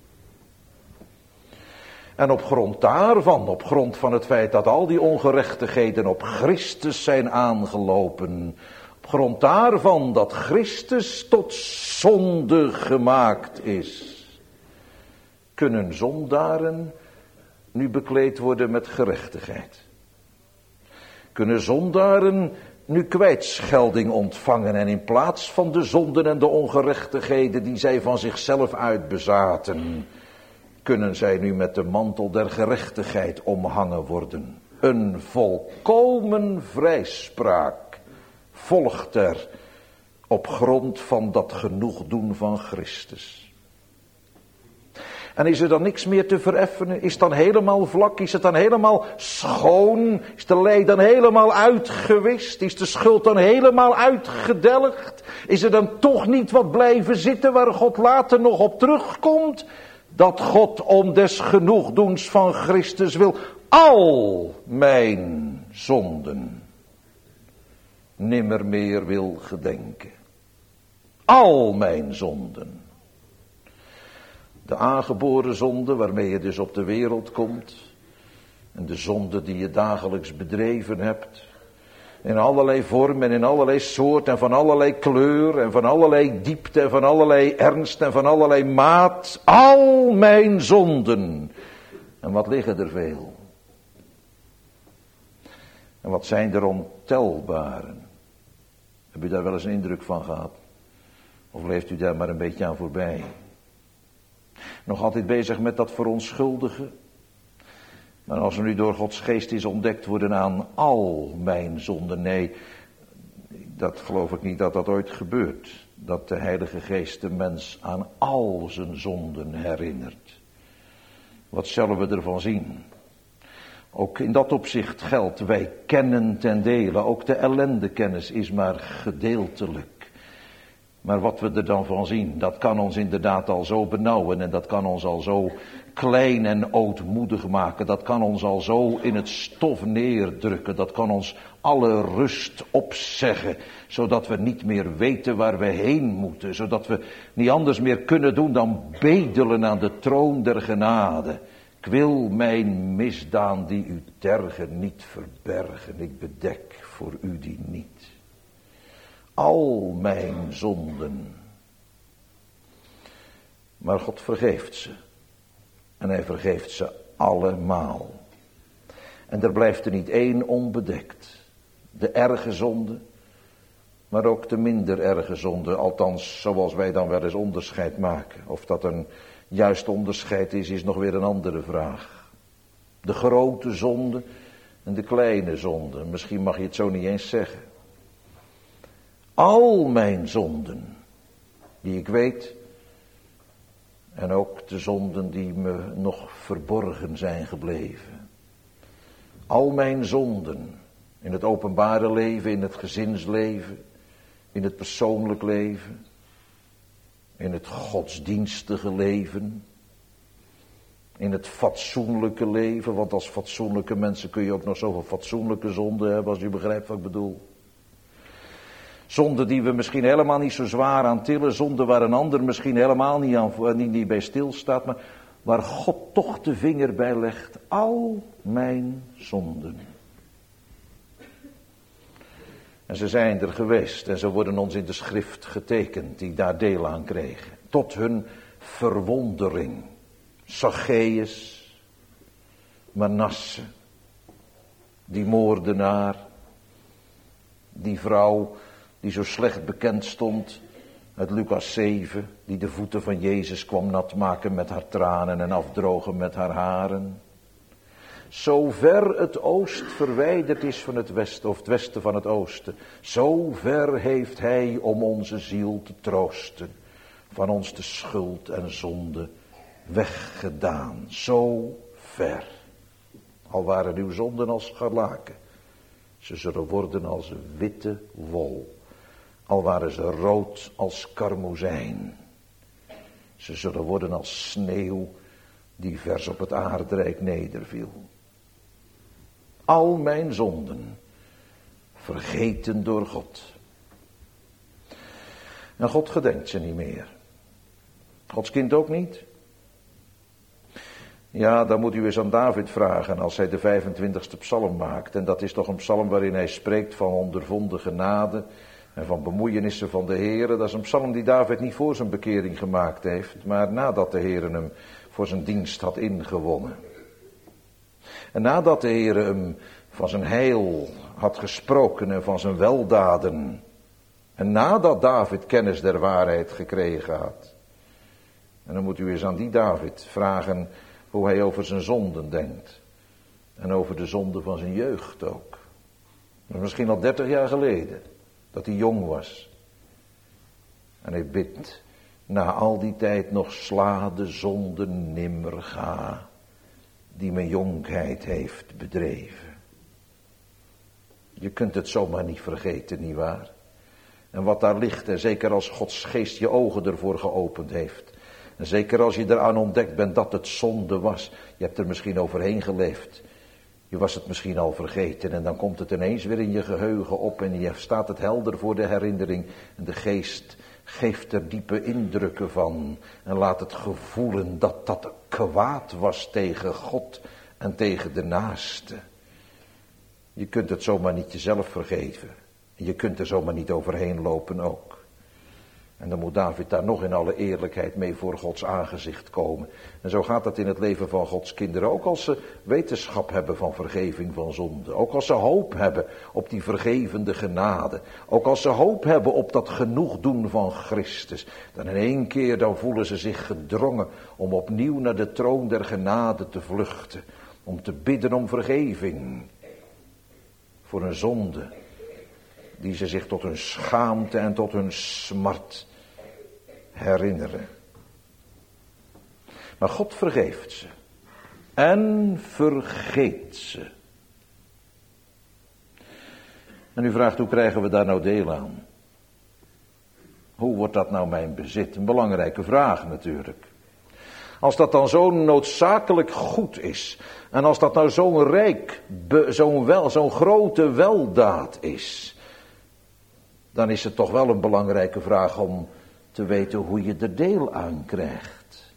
En op grond daarvan, op grond van het feit dat al die ongerechtigheden op Christus zijn aangelopen. Op grond daarvan dat Christus tot zonde gemaakt is. Kunnen zondaren nu bekleed worden met gerechtigheid. Kunnen zondaren nu kwijtschelding ontvangen en in plaats van de zonden en de ongerechtigheden die zij van zichzelf uitbezaten, kunnen zij nu met de mantel der gerechtigheid omhangen worden. Een volkomen vrijspraak volgt er op grond van dat genoegdoen van Christus. En is er dan niks meer te vereffenen? Is het dan helemaal vlak? Is het dan helemaal schoon? Is de lei dan helemaal uitgewist? Is de schuld dan helemaal uitgedelgd? Is er dan toch niet wat blijven zitten waar God later nog op terugkomt? Dat God om des genoegdoens van Christus wil al mijn zonden nimmer meer wil gedenken. Al mijn zonden. De aangeboren zonde waarmee je dus op de wereld komt. En de zonde die je dagelijks bedreven hebt. In allerlei vorm en in allerlei soort en van allerlei kleur en van allerlei diepte en van allerlei ernst en van allerlei maat. Al mijn zonden. En wat liggen er veel. En wat zijn er ontelbare. Heb u daar wel eens een indruk van gehad? Of leeft u daar maar een beetje aan voorbij? Nog altijd bezig met dat verontschuldigen. Maar als er nu door Gods geest is ontdekt worden aan al mijn zonden. Nee, dat geloof ik niet dat dat ooit gebeurt. Dat de Heilige Geest de mens aan al zijn zonden herinnert. Wat zullen we ervan zien? Ook in dat opzicht geldt, wij kennen ten dele. Ook de ellendekennis is maar gedeeltelijk. Maar wat we er dan van zien, dat kan ons inderdaad al zo benauwen. En dat kan ons al zo klein en ootmoedig maken. Dat kan ons al zo in het stof neerdrukken. Dat kan ons alle rust opzeggen. Zodat we niet meer weten waar we heen moeten. Zodat we niet anders meer kunnen doen dan bedelen aan de troon der genade. Ik wil mijn misdaan die u tergen niet verbergen. Ik bedek voor u die niet. Al mijn zonden. Maar God vergeeft ze. En hij vergeeft ze allemaal. En er blijft er niet één onbedekt. De erge zonde, maar ook de minder erge zonde. Althans, zoals wij dan wel eens onderscheid maken. Of dat een juist onderscheid is nog weer een andere vraag. De grote zonde en de kleine zonde. Misschien mag je het zo niet eens zeggen. Al mijn zonden, die ik weet, en ook de zonden die me nog verborgen zijn gebleven. Al mijn zonden, in het openbare leven, in het gezinsleven, in het persoonlijk leven, in het godsdienstige leven, in het fatsoenlijke leven, want als fatsoenlijke mensen kun je ook nog zoveel fatsoenlijke zonden hebben, als u begrijpt wat ik bedoel. Zonden die we misschien helemaal niet zo zwaar aan tillen. Zonden waar een ander misschien helemaal niet bij stilstaat. Maar waar God toch de vinger bij legt. Al mijn zonden. En ze zijn er geweest. En ze worden ons in de schrift getekend. Die daar deel aan kregen. Tot hun verwondering. Zacchaeus. Manasse. Die moordenaar. Die vrouw die zo slecht bekend stond uit Lucas 7, die de voeten van Jezus kwam nat maken met haar tranen en afdrogen met haar haren. Zover het oost verwijderd is van het westen, of het westen van het oosten, zover heeft hij om onze ziel te troosten, van ons de schuld en zonde weggedaan. Zo ver. Al waren uw zonden als scharlaken, ze zullen worden als witte wol. Al waren ze rood als karmozijn. Ze zullen worden als sneeuw die vers op het aardrijk nederviel. Al mijn zonden vergeten door God. En God gedenkt ze niet meer. Gods kind ook niet. Ja, dan moet u eens aan David vragen als hij de 25e psalm maakt. En dat is toch een psalm waarin hij spreekt van ondervonden genade en van bemoeienissen van de Heere. Dat is een psalm die David niet voor zijn bekering gemaakt heeft, maar nadat de Heere hem voor zijn dienst had ingewonnen. En nadat de Heere hem van zijn heil had gesproken en van zijn weldaden. En nadat David kennis der waarheid gekregen had. En dan moet u eens aan die David vragen hoe hij over zijn zonden denkt. En over de zonden van zijn jeugd ook. Dat is misschien al 30 jaar geleden. Dat hij jong was. En hij bidt. Na al die tijd nog sla de zonde nimmer ga. Die mijn jonkheid heeft bedreven. Je kunt het zomaar niet vergeten, nietwaar? En wat daar ligt, en zeker als Gods geest je ogen ervoor geopend heeft. En zeker als je eraan ontdekt bent dat het zonde was. Je hebt er misschien overheen geleefd. Je was het misschien al vergeten en dan komt het ineens weer in je geheugen op. En je staat het helder voor de herinnering. En de geest geeft er diepe indrukken van. En laat het gevoelen dat dat kwaad was tegen God en tegen de naaste. Je kunt het zomaar niet jezelf vergeven. Je kunt er zomaar niet overheen lopen ook. En dan moet David daar nog in alle eerlijkheid mee voor Gods aangezicht komen. En zo gaat dat in het leven van Gods kinderen. Ook als ze wetenschap hebben van vergeving van zonde. Ook als ze hoop hebben op die vergevende genade. Ook als ze hoop hebben op dat genoegdoen van Christus. Dan in één keer dan voelen ze zich gedrongen om opnieuw naar de troon der genade te vluchten. Om te bidden om vergeving. Voor een zonde die ze zich tot hun schaamte en tot hun smart herinneren. Maar God vergeeft ze en vergeet ze. En u vraagt, hoe krijgen we daar nou deel aan? Hoe wordt dat nou mijn bezit? Een belangrijke vraag natuurlijk. Als dat dan zo noodzakelijk goed is, en als dat nou zo'n rijk, zo'n grote weldaad is, dan is het toch wel een belangrijke vraag om te weten hoe je er deel aan krijgt.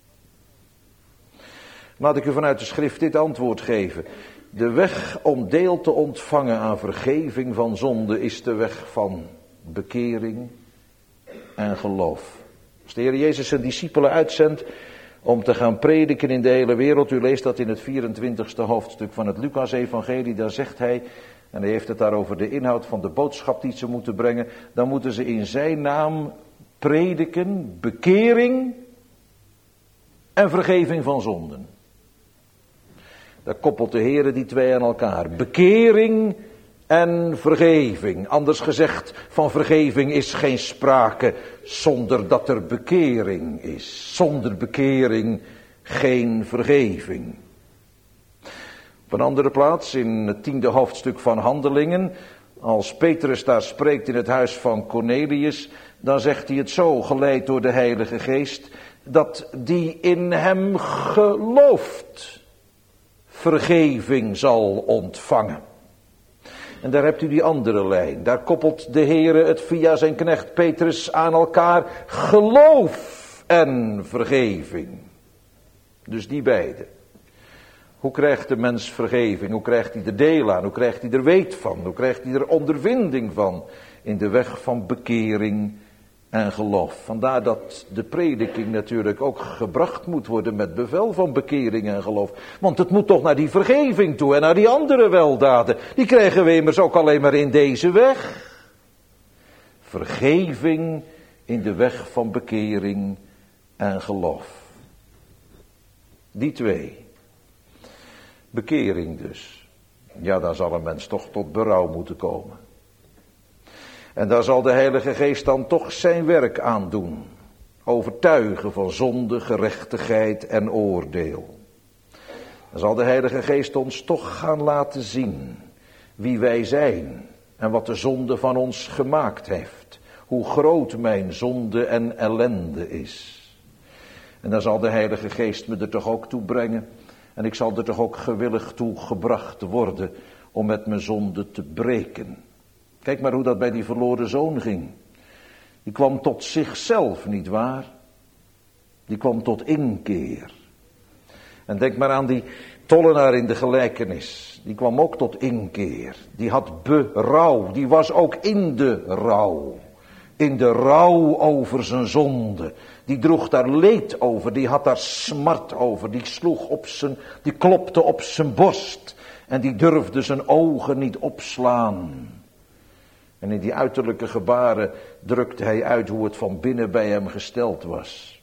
Laat ik u vanuit de schrift dit antwoord geven. De weg om deel te ontvangen aan vergeving van zonde is de weg van bekering en geloof. Als de Heer Jezus zijn discipelen uitzendt om te gaan prediken in de hele wereld, u leest dat in het 24e hoofdstuk van het Lucas-evangelie, daar zegt hij, en hij heeft het daar over de inhoud van de boodschap die ze moeten brengen, dan moeten ze in zijn naam prediken, bekering en vergeving van zonden. Daar koppelt de Heer die twee aan elkaar. Bekering en vergeving. Anders gezegd, van vergeving is geen sprake zonder dat er bekering is. Zonder bekering geen vergeving. Op een andere plaats, in het 10e hoofdstuk van Handelingen, als Petrus daar spreekt in het huis van Cornelius, dan zegt hij het zo, geleid door de Heilige Geest, dat die in hem gelooft vergeving zal ontvangen. En daar hebt u die andere lijn. Daar koppelt de Heere het via zijn knecht Petrus aan elkaar. Geloof en vergeving. Dus die beide. Hoe krijgt de mens vergeving? Hoe krijgt hij er deel aan? Hoe krijgt hij er weet van? Hoe krijgt hij er ondervinding van? In de weg van bekering en geloof. Vandaar dat de prediking natuurlijk ook gebracht moet worden met bevel van bekering en geloof. Want het moet toch naar die vergeving toe en naar die andere weldaden. Die krijgen we immers ook alleen maar in deze weg. Vergeving in de weg van bekering en geloof. Die twee. Bekering dus. Ja, daar zal een mens toch tot berouw moeten komen. En daar zal de Heilige Geest dan toch zijn werk aan doen. Overtuigen van zonde, gerechtigheid en oordeel. Dan zal de Heilige Geest ons toch gaan laten zien wie wij zijn. En wat de zonde van ons gemaakt heeft. Hoe groot mijn zonde en ellende is. En dan zal de Heilige Geest me er toch ook toe brengen. En ik zal er toch ook gewillig toe gebracht worden om met mijn zonde te breken. Kijk maar hoe dat bij die verloren zoon ging. Die kwam tot zichzelf, nietwaar? Die kwam tot inkeer. En denk maar aan die tollenaar in de gelijkenis. Die kwam ook tot inkeer. Die had berouw. Die was ook in de rouw. In de rouw over zijn zonde. Die droeg daar leed over. Die had daar smart over. Die klopte op zijn borst. En die durfde zijn ogen niet opslaan. En in die uiterlijke gebaren drukte hij uit hoe het van binnen bij hem gesteld was.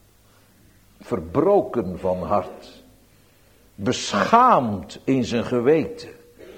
Verbroken van hart. Beschaamd in zijn geweten.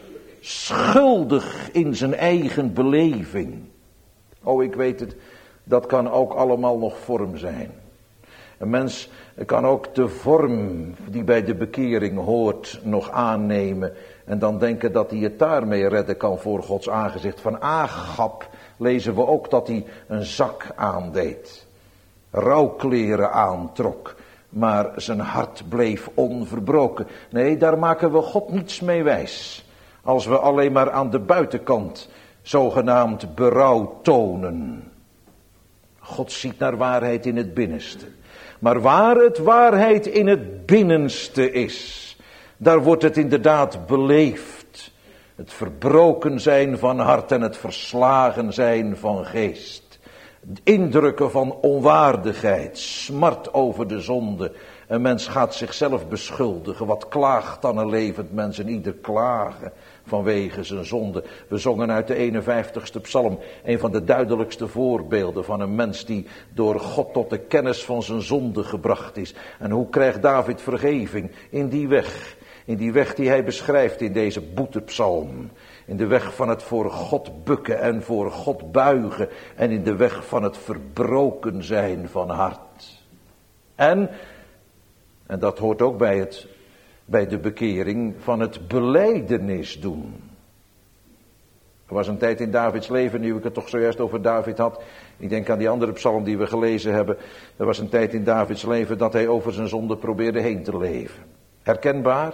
Schuldig in zijn eigen beleving. Oh, ik weet het, dat kan ook allemaal nog vorm zijn. Een mens kan ook de vorm die bij de bekering hoort nog aannemen. En dan denken dat hij het daarmee redden kan voor Gods aangezicht. Van Agab lezen we ook dat hij een zak aandeed. Rouwkleren aantrok. Maar zijn hart bleef onverbroken. Nee, daar maken we God niets mee wijs. Als we alleen maar aan de buitenkant zogenaamd berouw tonen. God ziet naar waarheid in het binnenste. Maar waar het waarheid in het binnenste is, daar wordt het inderdaad beleefd. Het verbroken zijn van hart en het verslagen zijn van geest. Indrukken van onwaardigheid, smart over de zonde. Een mens gaat zichzelf beschuldigen. Wat klaagt dan een levend mens en ieder klagen vanwege zijn zonde. We zongen uit de 51ste psalm een van de duidelijkste voorbeelden van een mens die door God tot de kennis van zijn zonde gebracht is. En hoe krijgt David vergeving? In die weg die hij beschrijft in deze boetepsalm. In de weg van het voor God bukken en voor God buigen. En in de weg van het verbroken zijn van hart. En dat hoort ook bij de bekering, van het belijdenis doen. Er was een tijd in Davids leven, nu ik het toch zojuist over David had. Ik denk aan die andere psalm die we gelezen hebben. Er was een tijd in Davids leven dat hij over zijn zonde probeerde heen te leven. Herkenbaar?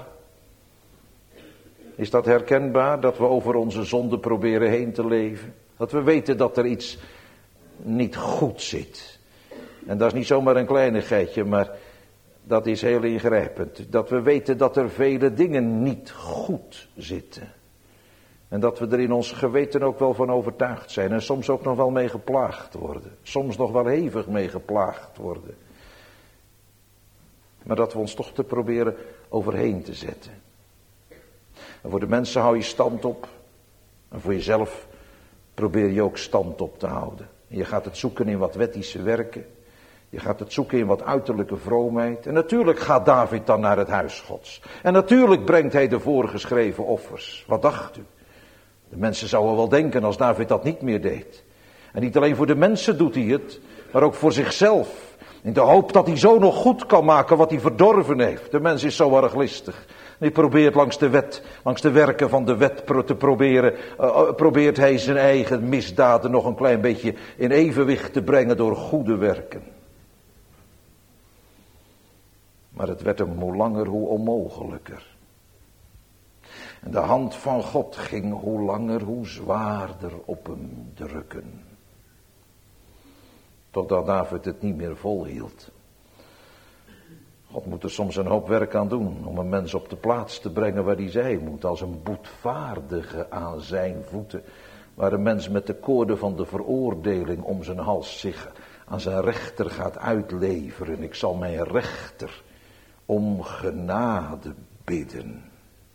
Is dat herkenbaar, dat we over onze zonde proberen heen te leven? Dat we weten dat er iets niet goed zit. En dat is niet zomaar een kleinigheidje, maar dat is heel ingrijpend. Dat we weten dat er vele dingen niet goed zitten. En dat we er in ons geweten ook wel van overtuigd zijn. En soms ook nog wel mee geplaagd worden. Soms nog wel hevig mee geplaagd worden. Maar dat we ons toch te proberen overheen te zetten. En voor de mensen hou je stand op. En voor jezelf probeer je ook stand op te houden. En je gaat het zoeken in wat wettische werken. Je gaat het zoeken in wat uiterlijke vroomheid. En natuurlijk gaat David dan naar het huis Gods. En natuurlijk brengt hij de voorgeschreven offers. Wat dacht u? De mensen zouden wel denken als David dat niet meer deed. En niet alleen voor de mensen doet hij het, maar ook voor zichzelf. In de hoop dat hij zo nog goed kan maken wat hij verdorven heeft. De mens is zo erg listig. Hij probeert langs de werken van de wet te proberen, probeert hij zijn eigen misdaden nog een klein beetje in evenwicht te brengen door goede werken. Maar het werd hem hoe langer hoe onmogelijker. En de hand van God ging hoe langer hoe zwaarder op hem drukken. Totdat David het niet meer volhield. God moet er soms een hoop werk aan doen om een mens op de plaats te brengen waar hij zijn moet. Als een boetvaardige aan zijn voeten. Waar een mens met de koorden van de veroordeling om zijn hals zich aan zijn rechter gaat uitleveren. Ik zal mijn rechter om genade bidden.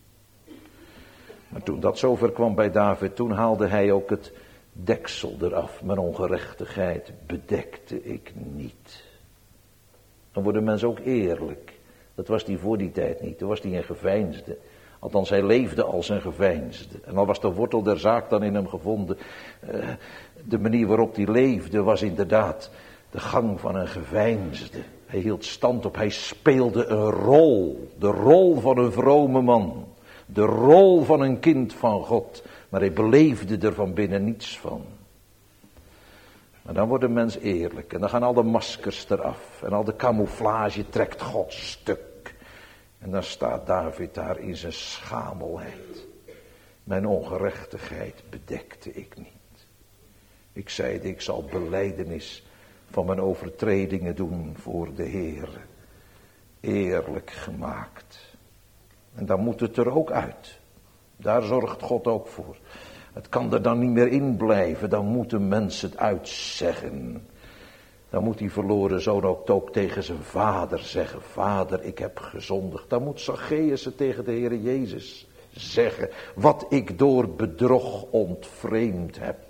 Maar toen dat zover kwam bij David, toen haalde hij ook het deksel eraf. Mijn ongerechtigheid bedekte ik niet. Dan worden mensen ook eerlijk. Dat was die voor die tijd niet. Toen was hij een geveinsde. Althans, hij leefde als een geveinsde. En al was de wortel der zaak dan in hem gevonden. De manier waarop hij leefde was inderdaad de gang van een geveinsde. Hij hield stand op. Hij speelde een rol. De rol van een vrome man. De rol van een kind van God. Maar hij beleefde er van binnen niets van. Maar dan wordt een mens eerlijk. En dan gaan al de maskers eraf. En al de camouflage trekt God stuk. En dan staat David daar in zijn schamelheid. Mijn ongerechtigheid bedekte ik niet. Ik zeide, ik zal belijdenis van mijn overtredingen doen voor de Heer. Eerlijk gemaakt. En dan moet het er ook uit. Daar zorgt God ook voor. Het kan er dan niet meer in blijven. Dan moet de mens het uitzeggen. Dan moet die verloren zoon ook tegen zijn vader zeggen. Vader, ik heb gezondigd. Dan moet Zacchaeus het tegen de Heere Jezus zeggen. Wat ik door bedrog ontvreemd heb.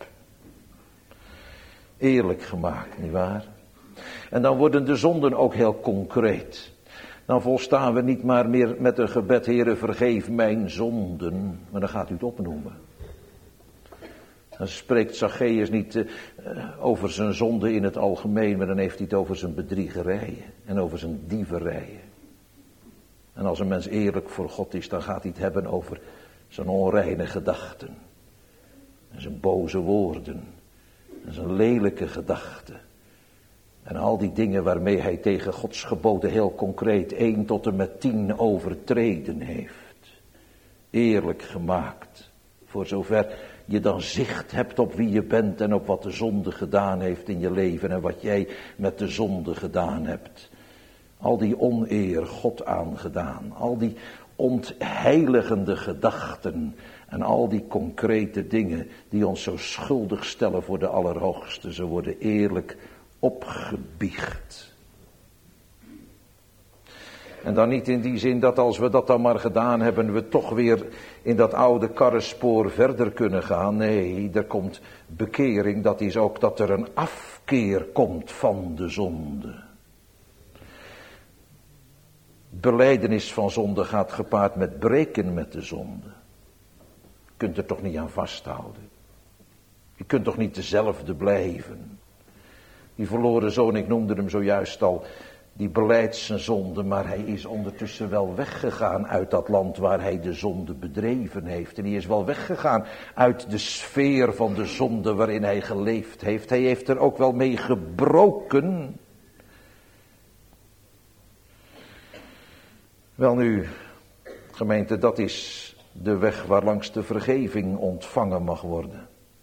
Eerlijk gemaakt, nietwaar? En dan worden de zonden ook heel concreet. Dan volstaan we niet maar meer met een gebed, Heere, vergeef mijn zonden. Maar dan gaat u het opnoemen. Dan spreekt Zacchaeus niet over zijn zonde in het algemeen, maar dan heeft hij het over zijn bedriegerijen en over zijn dieverijen. En als een mens eerlijk voor God is, dan gaat hij het hebben over zijn onreine gedachten. En zijn boze woorden. En zijn lelijke gedachten. En al die dingen waarmee hij tegen Gods geboden heel concreet 1 tot en met 10 overtreden heeft. Eerlijk gemaakt. Voor zover je dan zicht hebt op wie je bent en op wat de zonde gedaan heeft in je leven. En wat jij met de zonde gedaan hebt. Al die oneer God aangedaan. Al die ontheiligende gedachten. En al die concrete dingen die ons zo schuldig stellen voor de Allerhoogste. Ze worden eerlijk opgebiecht. En dan niet in die zin dat als we dat dan maar gedaan hebben, we toch weer in dat oude karrenspoor verder kunnen gaan. Nee, er komt bekering, dat is ook dat er een afkeer komt van de zonde. Belijdenis van zonde gaat gepaard met breken met de zonde. kunt er toch niet aan vasthouden. Je kunt toch niet dezelfde blijven. Die verloren zoon, ik noemde hem zojuist al, die belijdt zijn zonde, maar hij is ondertussen wel weggegaan uit dat land waar hij de zonde bedreven heeft. En hij is wel weggegaan uit de sfeer van de zonde waarin hij geleefd heeft. Hij heeft er ook wel mee gebroken. Welnu, gemeente, dat is de weg waarlangs de vergeving ontvangen mag worden.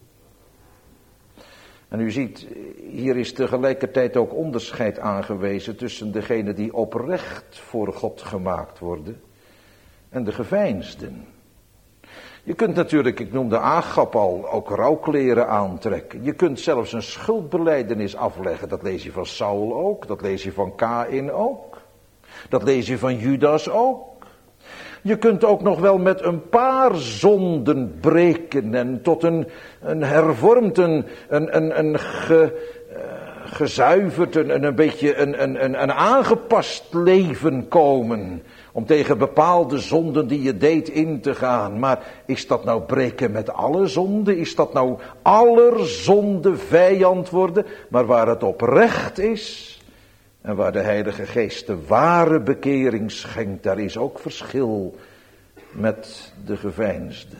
En u ziet, hier is tegelijkertijd ook onderscheid aangewezen tussen degenen die oprecht voor God gemaakt worden en de geveinsden. Je kunt natuurlijk, ik noemde Agab al, ook rouwkleren aantrekken. Je kunt zelfs een schuldbelijdenis afleggen. Dat lees je van Saul ook, dat lees je van Kaïn ook. Dat lees je van Judas ook. Je kunt ook nog wel met een paar zonden breken en tot een hervormd, gezuiverd, een beetje een aangepast leven komen. Om tegen bepaalde zonden die je deed in te gaan. Maar is dat nou breken met alle zonden? Is dat nou aller zonde vijand worden? Maar waar het oprecht is en waar de Heilige Geest de ware bekering schenkt, daar is ook verschil met de geveinsde.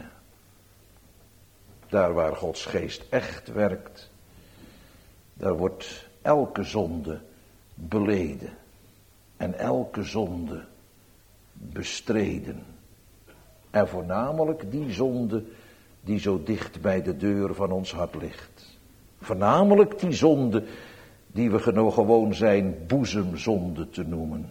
Daar waar Gods Geest echt werkt, daar wordt elke zonde beleden en elke zonde bestreden. En voornamelijk die zonde die zo dicht bij de deur van ons hart ligt. Voornamelijk die zonde die we gewoon zijn boezemzonde te noemen.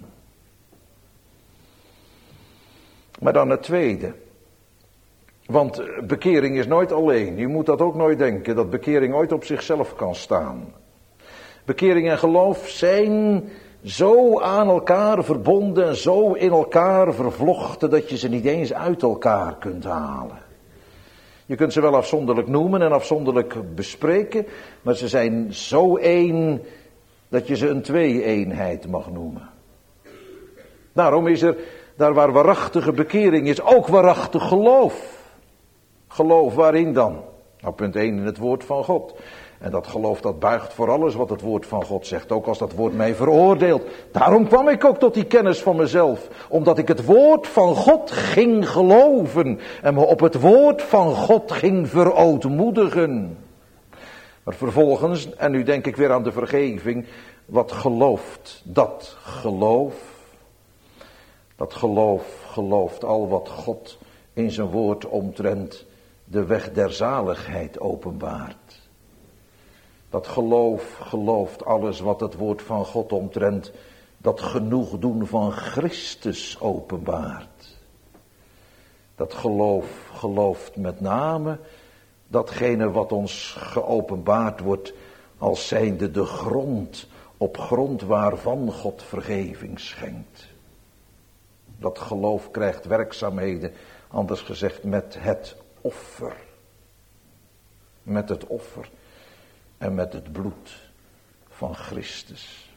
Maar dan het tweede. Want bekering is nooit alleen. Je moet dat ook nooit denken, dat bekering ooit op zichzelf kan staan. Bekering en geloof zijn zo aan elkaar verbonden en zo in elkaar vervlochten dat je ze niet eens uit elkaar kunt halen. Je kunt ze wel afzonderlijk noemen en afzonderlijk bespreken, maar ze zijn zo één dat je ze een twee-eenheid mag noemen. Daarom is er, daar waar waarachtige bekering is, ook waarachtig geloof. Geloof waarin dan? Nou, punt 1 in het woord van God. En dat geloof dat buigt voor alles wat het woord van God zegt, ook als dat woord mij veroordeelt. Daarom kwam ik ook tot die kennis van mezelf, omdat ik het woord van God ging geloven en me op het woord van God ging verootmoedigen. Maar vervolgens, en nu denk ik weer aan de vergeving, wat gelooft dat geloof? Dat geloof gelooft al wat God in zijn woord omtrent de weg der zaligheid openbaart. Dat geloof gelooft alles wat het woord van God omtrent dat genoegdoen van Christus openbaart. Dat geloof gelooft met name datgene wat ons geopenbaard wordt als zijnde de grond, op grond waarvan God vergeving schenkt. Dat geloof krijgt werkzaamheden, anders gezegd met het offer. Met het offer en met het bloed van Christus.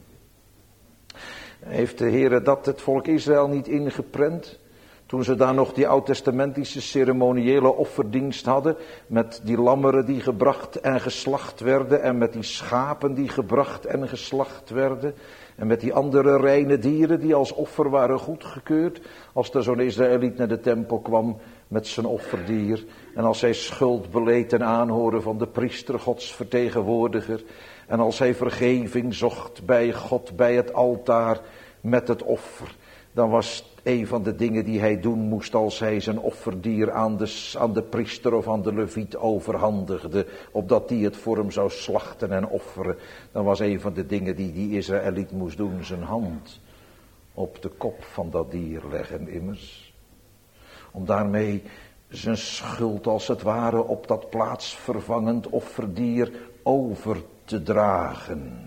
Heeft de Heere dat het volk Israël niet ingeprent? Toen ze daar nog die oud-testamentische ceremoniële offerdienst hadden, met die lammeren die gebracht en geslacht werden, en met die schapen die gebracht en geslacht werden, en met die andere reine dieren die als offer waren goedgekeurd, als er zo'n Israëliet naar de tempel kwam met zijn offerdier, en als hij schuld beleed ten aanhoren van de priester, Gods vertegenwoordiger, en als hij vergeving zocht bij God, bij het altaar, met het offer, dan was een van de dingen die hij doen moest als hij zijn offerdier aan de priester of aan de leviet overhandigde, opdat die het voor hem zou slachten en offeren. Dan was een van de dingen die Israëliet moest doen, zijn hand op de kop van dat dier leggen immers. Om daarmee zijn schuld als het ware op dat plaatsvervangend offerdier over te dragen.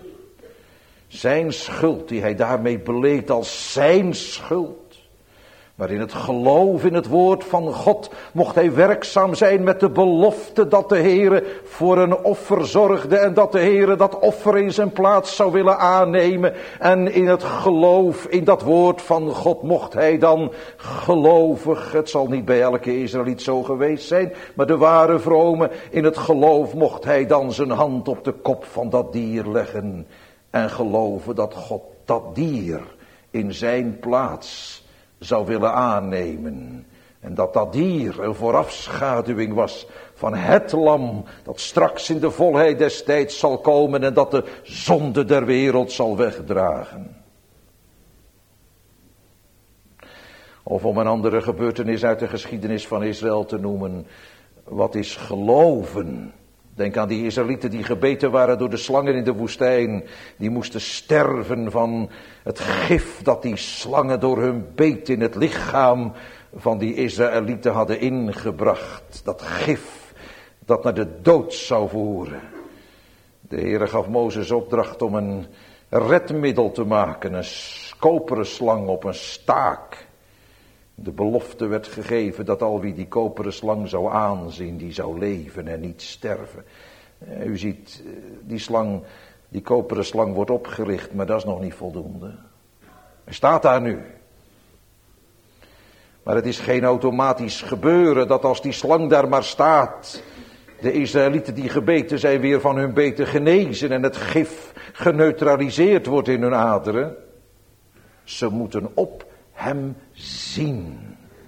Zijn schuld die hij daarmee beleed als zijn schuld. Maar in het geloof in het woord van God mocht hij werkzaam zijn met de belofte dat de Heere voor een offer zorgde en dat de Heere dat offer in zijn plaats zou willen aannemen. En in het geloof in dat woord van God mocht hij dan gelovig, het zal niet bij elke Israëliet zo geweest zijn, maar de ware vrome, in het geloof mocht hij dan zijn hand op de kop van dat dier leggen en geloven dat God dat dier in zijn plaats zou willen aannemen. En dat dat dier een voorafschaduwing was van het lam dat straks in de volheid des tijds zal komen en dat de zonde der wereld zal wegdragen. Of om een andere gebeurtenis uit de geschiedenis van Israël te noemen, wat is geloven? Denk aan die Israëlieten die gebeten waren door de slangen in de woestijn. Die moesten sterven van het gif dat die slangen door hun beet in het lichaam van die Israëlieten hadden ingebracht. Dat gif dat naar de dood zou voeren. De Heere gaf Mozes opdracht om een redmiddel te maken. Een koperen slang op een staak. De belofte werd gegeven dat al wie die koperen slang zou aanzien, die zou leven en niet sterven. U ziet, die koperen slang wordt opgericht, maar dat is nog niet voldoende. Hij staat daar nu. Maar het is geen automatisch gebeuren dat als die slang daar maar staat, de Israëlieten die gebeten zijn weer van hun beten genezen en het gif geneutraliseerd wordt in hun aderen. Ze moeten op hem zien.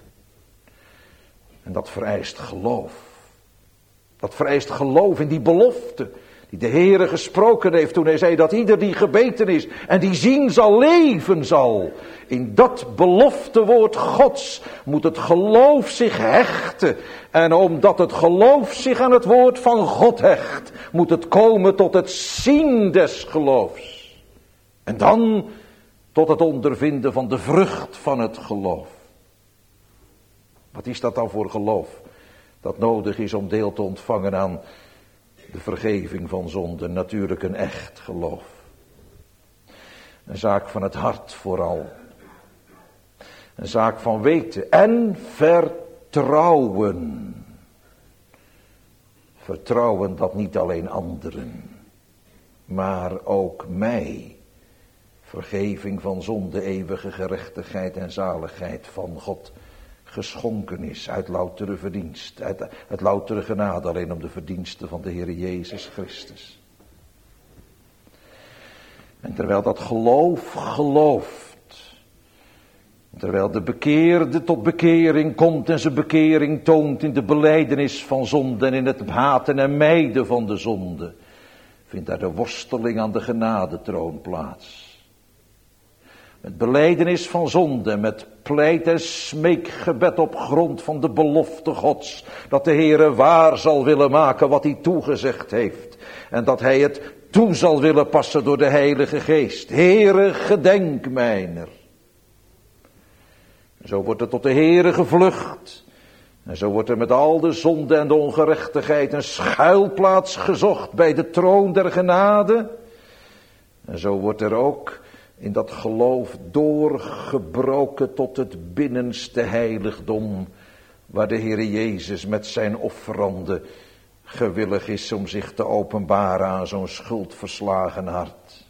En dat vereist geloof. Dat vereist geloof in die belofte die de Heere gesproken heeft toen hij zei dat ieder die gebeten is en die zien zal, leven zal. In dat beloftewoord Gods moet het geloof zich hechten. En omdat het geloof zich aan het woord van God hecht, moet het komen tot het zien des geloofs. En dan tot het ondervinden van de vrucht van het geloof. Wat is dat dan voor geloof? Dat nodig is om deel te ontvangen aan de vergeving van zonden. Natuurlijk een echt geloof. Een zaak van het hart vooral. Een zaak van weten en vertrouwen. Vertrouwen dat niet alleen anderen, maar ook mij. Vergeving van zonde, eeuwige gerechtigheid en zaligheid van God geschonken is uit loutere verdienst, uit loutere genade, alleen om de verdiensten van de Heer Jezus Christus. En terwijl dat geloof gelooft, terwijl de bekeerde tot bekering komt en zijn bekering toont in de belijdenis van zonde en in het haten en mijden van de zonde, vindt daar de worsteling aan de genadetroon plaats. Met belijdenis van zonde, met pleit en smeekgebed op grond van de belofte Gods. Dat de Heere waar zal willen maken wat hij toegezegd heeft. En dat hij het toe zal willen passen door de Heilige Geest. Heere, gedenk mijner. Zo wordt er tot de Heere gevlucht. En zo wordt er met al de zonde en de ongerechtigheid een schuilplaats gezocht bij de troon der genade. En zo wordt er ook in dat geloof doorgebroken tot het binnenste heiligdom, waar de Heere Jezus met zijn offerande gewillig is om zich te openbaren aan zo'n schuldverslagen hart.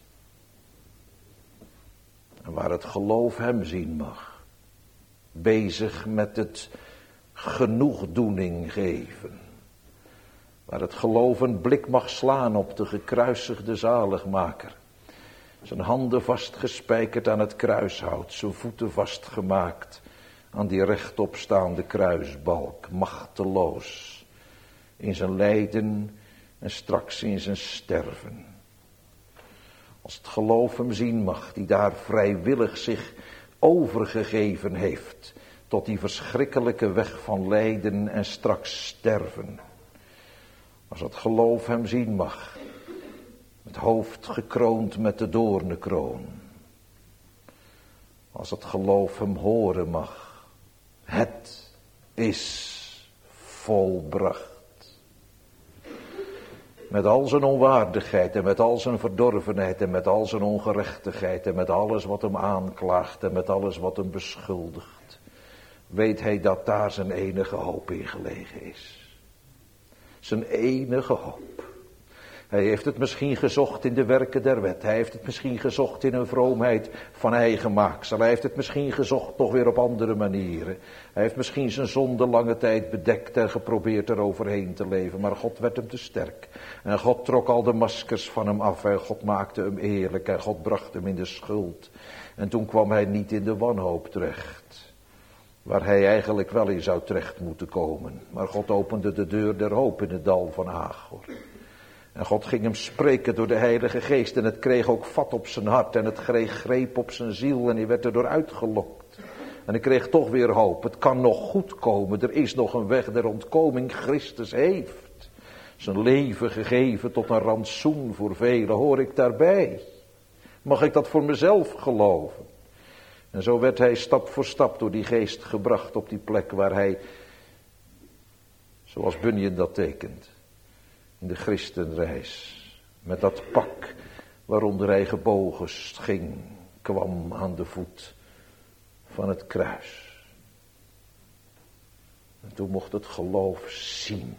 En waar het geloof hem zien mag, bezig met het genoegdoening geven. Waar het geloof een blik mag slaan op de gekruisigde zaligmaker. Zijn handen vastgespijkerd aan het kruishout, zijn voeten vastgemaakt aan die rechtopstaande kruisbalk, machteloos in zijn lijden en straks in zijn sterven. Als het geloof hem zien mag, die daar vrijwillig zich overgegeven heeft tot die verschrikkelijke weg van lijden en straks sterven. Als het geloof hem zien mag, het hoofd gekroond met de doornenkroon. Als het geloof hem horen mag, het is volbracht. Met al zijn onwaardigheid en met al zijn verdorvenheid en met al zijn ongerechtigheid en met alles wat hem aanklaagt en met alles wat hem beschuldigt. weet hij dat daar zijn enige hoop in gelegen is. Zijn enige hoop. Hij heeft het misschien gezocht in de werken der wet. Hij heeft het misschien gezocht in een vroomheid van eigen maaksel. Hij heeft het misschien gezocht nog weer op andere manieren. Hij heeft misschien zijn zonde lange tijd bedekt en geprobeerd eroverheen te leven. Maar God werd hem te sterk. En God trok al de maskers van hem af. En God maakte hem eerlijk. En God bracht hem in de schuld. En toen kwam hij niet in de wanhoop terecht. Waar hij eigenlijk wel in zou terecht moeten komen. Maar God opende de deur der hoop in het dal van Agor. En God ging hem spreken door de Heilige Geest. En het kreeg ook vat op zijn hart. En het kreeg greep op zijn ziel. En hij werd erdoor uitgelokt. En hij kreeg toch weer hoop. Het kan nog goed komen. Er is nog een weg der ontkoming. Christus heeft zijn leven gegeven tot een rantsoen voor velen. Hoor ik daarbij? Mag ik dat voor mezelf geloven? En zo werd hij stap voor stap door die geest gebracht op die plek waar hij, zoals Bunyan dat tekent, in de christenreis, met dat pak waaronder hij gebogen ging, kwam aan de voet van het kruis. En toen mocht het geloof zien.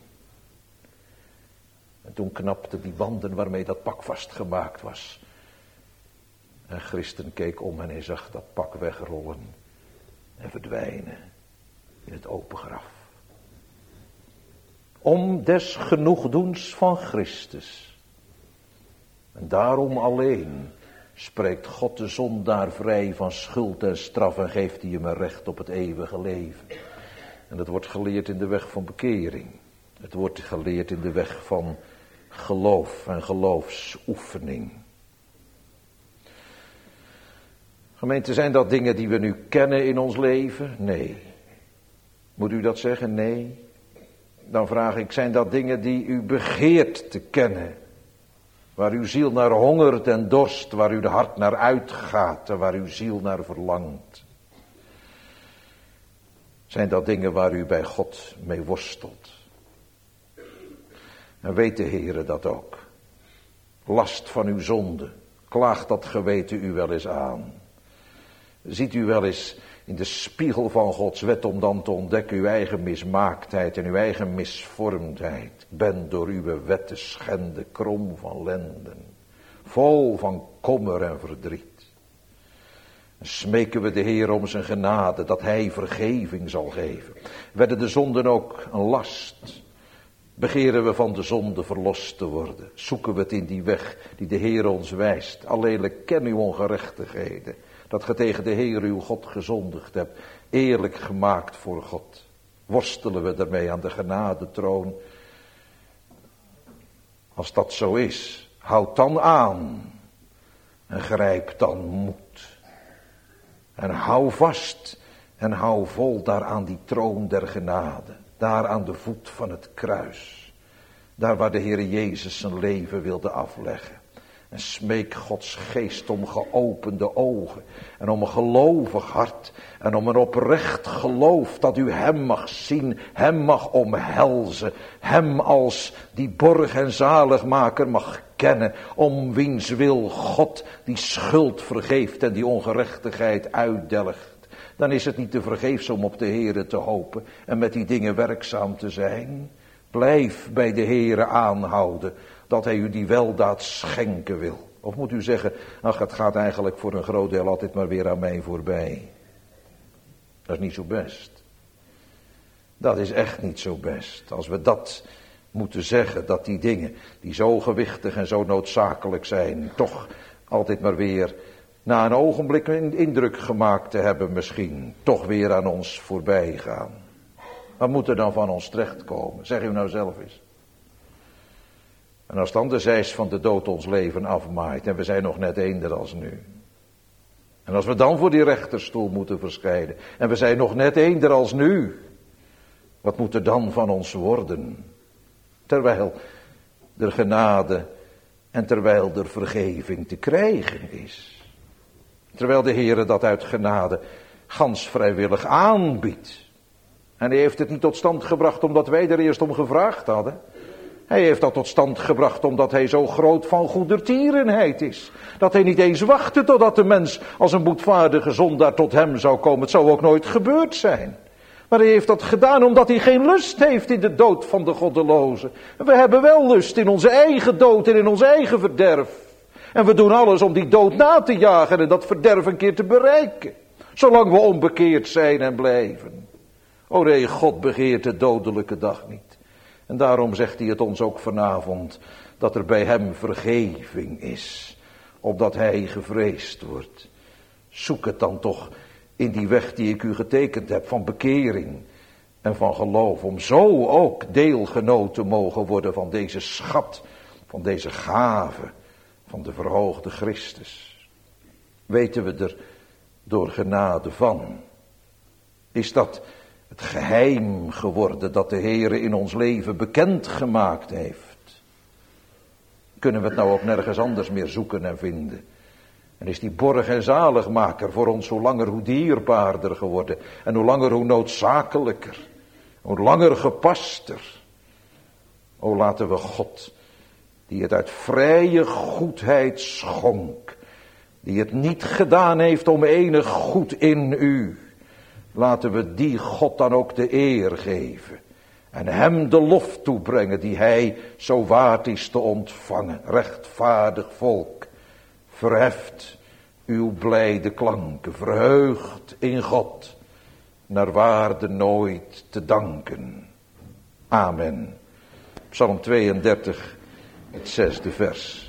En toen knapten die banden waarmee dat pak vastgemaakt was. En Christen keek om en hij zag dat pak wegrollen en verdwijnen in het open graf. Om des genoegdoens van Christus. En daarom alleen spreekt God de zondaar vrij van schuld en straf en geeft hij hem een recht op het eeuwige leven. En dat wordt geleerd in de weg van bekering. Het wordt geleerd in de weg van geloof en geloofsoefening. Gemeente, zijn dat dingen die we nu kennen in ons leven? Nee. Moet u dat zeggen? Nee. Dan vraag ik, zijn dat dingen die u begeert te kennen? Waar uw ziel naar hongert en dorst, waar uw hart naar uitgaat en waar uw ziel naar verlangt? Zijn dat dingen waar u bij God mee worstelt? En weet de Heere dat ook? Last van uw zonde, klaagt dat geweten u wel eens aan? Ziet u wel eens in de spiegel van Gods wet om dan te ontdekken uw eigen mismaaktheid en uw eigen misvormdheid. Ik ben door uw wet te schenden, krom van lenden, vol van kommer en verdriet. En smeken we de Heer om zijn genade, dat hij vergeving zal geven. Werden de zonden ook een last? Begeren we van de zonde verlost te worden? Zoeken we het in die weg die de Heer ons wijst? Alleenlijk ken uw ongerechtigheden. Dat ge tegen de Heer uw God gezondigd hebt. Eerlijk gemaakt voor God. Worstelen we ermee aan de genadetroon. Als dat zo is, houd dan aan. En grijp dan moed. En hou vast. En hou vol daar aan die troon der genade. Daar aan de voet van het kruis. Daar waar de Heer Jezus zijn leven wilde afleggen. En smeek Gods geest om geopende ogen. En om een gelovig hart. En om een oprecht geloof dat u hem mag zien. Hem mag omhelzen. Hem als die borg en zaligmaker mag kennen. Om wiens wil God die schuld vergeeft en die ongerechtigheid uitdelgt. Dan is het niet te vergeefs om op de Heere te hopen. En met die dingen werkzaam te zijn. Blijf bij de Heere aanhouden. Dat hij u die weldaad schenken wil. Of moet u zeggen, ach, het gaat eigenlijk voor een groot deel altijd maar weer aan mij voorbij. Dat is niet zo best. Dat is echt niet zo best. Als we dat moeten zeggen, dat die dingen die zo gewichtig en zo noodzakelijk zijn, toch altijd maar weer na een ogenblik een indruk gemaakt te hebben misschien, toch weer aan ons voorbij gaan. Wat moet er dan van ons terechtkomen? Zeg u nou zelf eens. En als dan de zeis van de dood ons leven afmaait en we zijn nog net eender als nu. En als we dan voor die rechterstoel moeten verschijnen en we zijn nog net eender als nu. Wat moet er dan van ons worden? Terwijl er genade en terwijl er vergeving te krijgen is. Terwijl de Heere dat uit genade gans vrijwillig aanbiedt. En hij heeft het niet tot stand gebracht omdat wij er eerst om gevraagd hadden. Hij heeft dat tot stand gebracht omdat hij zo groot van goedertierenheid is. Dat hij niet eens wachtte totdat de mens als een boetvaardige zondaar tot hem zou komen. Het zou ook nooit gebeurd zijn. Maar hij heeft dat gedaan omdat hij geen lust heeft in de dood van de goddelozen. We hebben wel lust in onze eigen dood en in ons eigen verderf. En we doen alles om die dood na te jagen en dat verderf een keer te bereiken. Zolang we onbekeerd zijn en blijven. O nee, God begeert de dodelijke dag niet. En daarom zegt hij het ons ook vanavond, dat er bij hem vergeving is, opdat hij gevreesd wordt. Zoek het dan toch in die weg die ik u getekend heb, van bekering en van geloof, om zo ook deelgenoot te mogen worden van deze schat, van deze gave, van de verhoogde Christus. Weten we er door genade van? Is dat het geheim geworden dat de Heere in ons leven bekend gemaakt heeft? Kunnen we het nou ook nergens anders meer zoeken en vinden? En is die borg en zaligmaker voor ons hoe langer hoe dierbaarder geworden. En hoe langer hoe noodzakelijker. Hoe langer gepaster. O, laten we God, die het uit vrije goedheid schonk, die het niet gedaan heeft om enig goed in u, laten we die God dan ook de eer geven. En hem de lof toebrengen die hij zo waard is te ontvangen. Rechtvaardig volk, verheft uw blijde klanken, verheugd in God, naar waarde nooit te danken. Amen. Psalm 32, het 6e vers.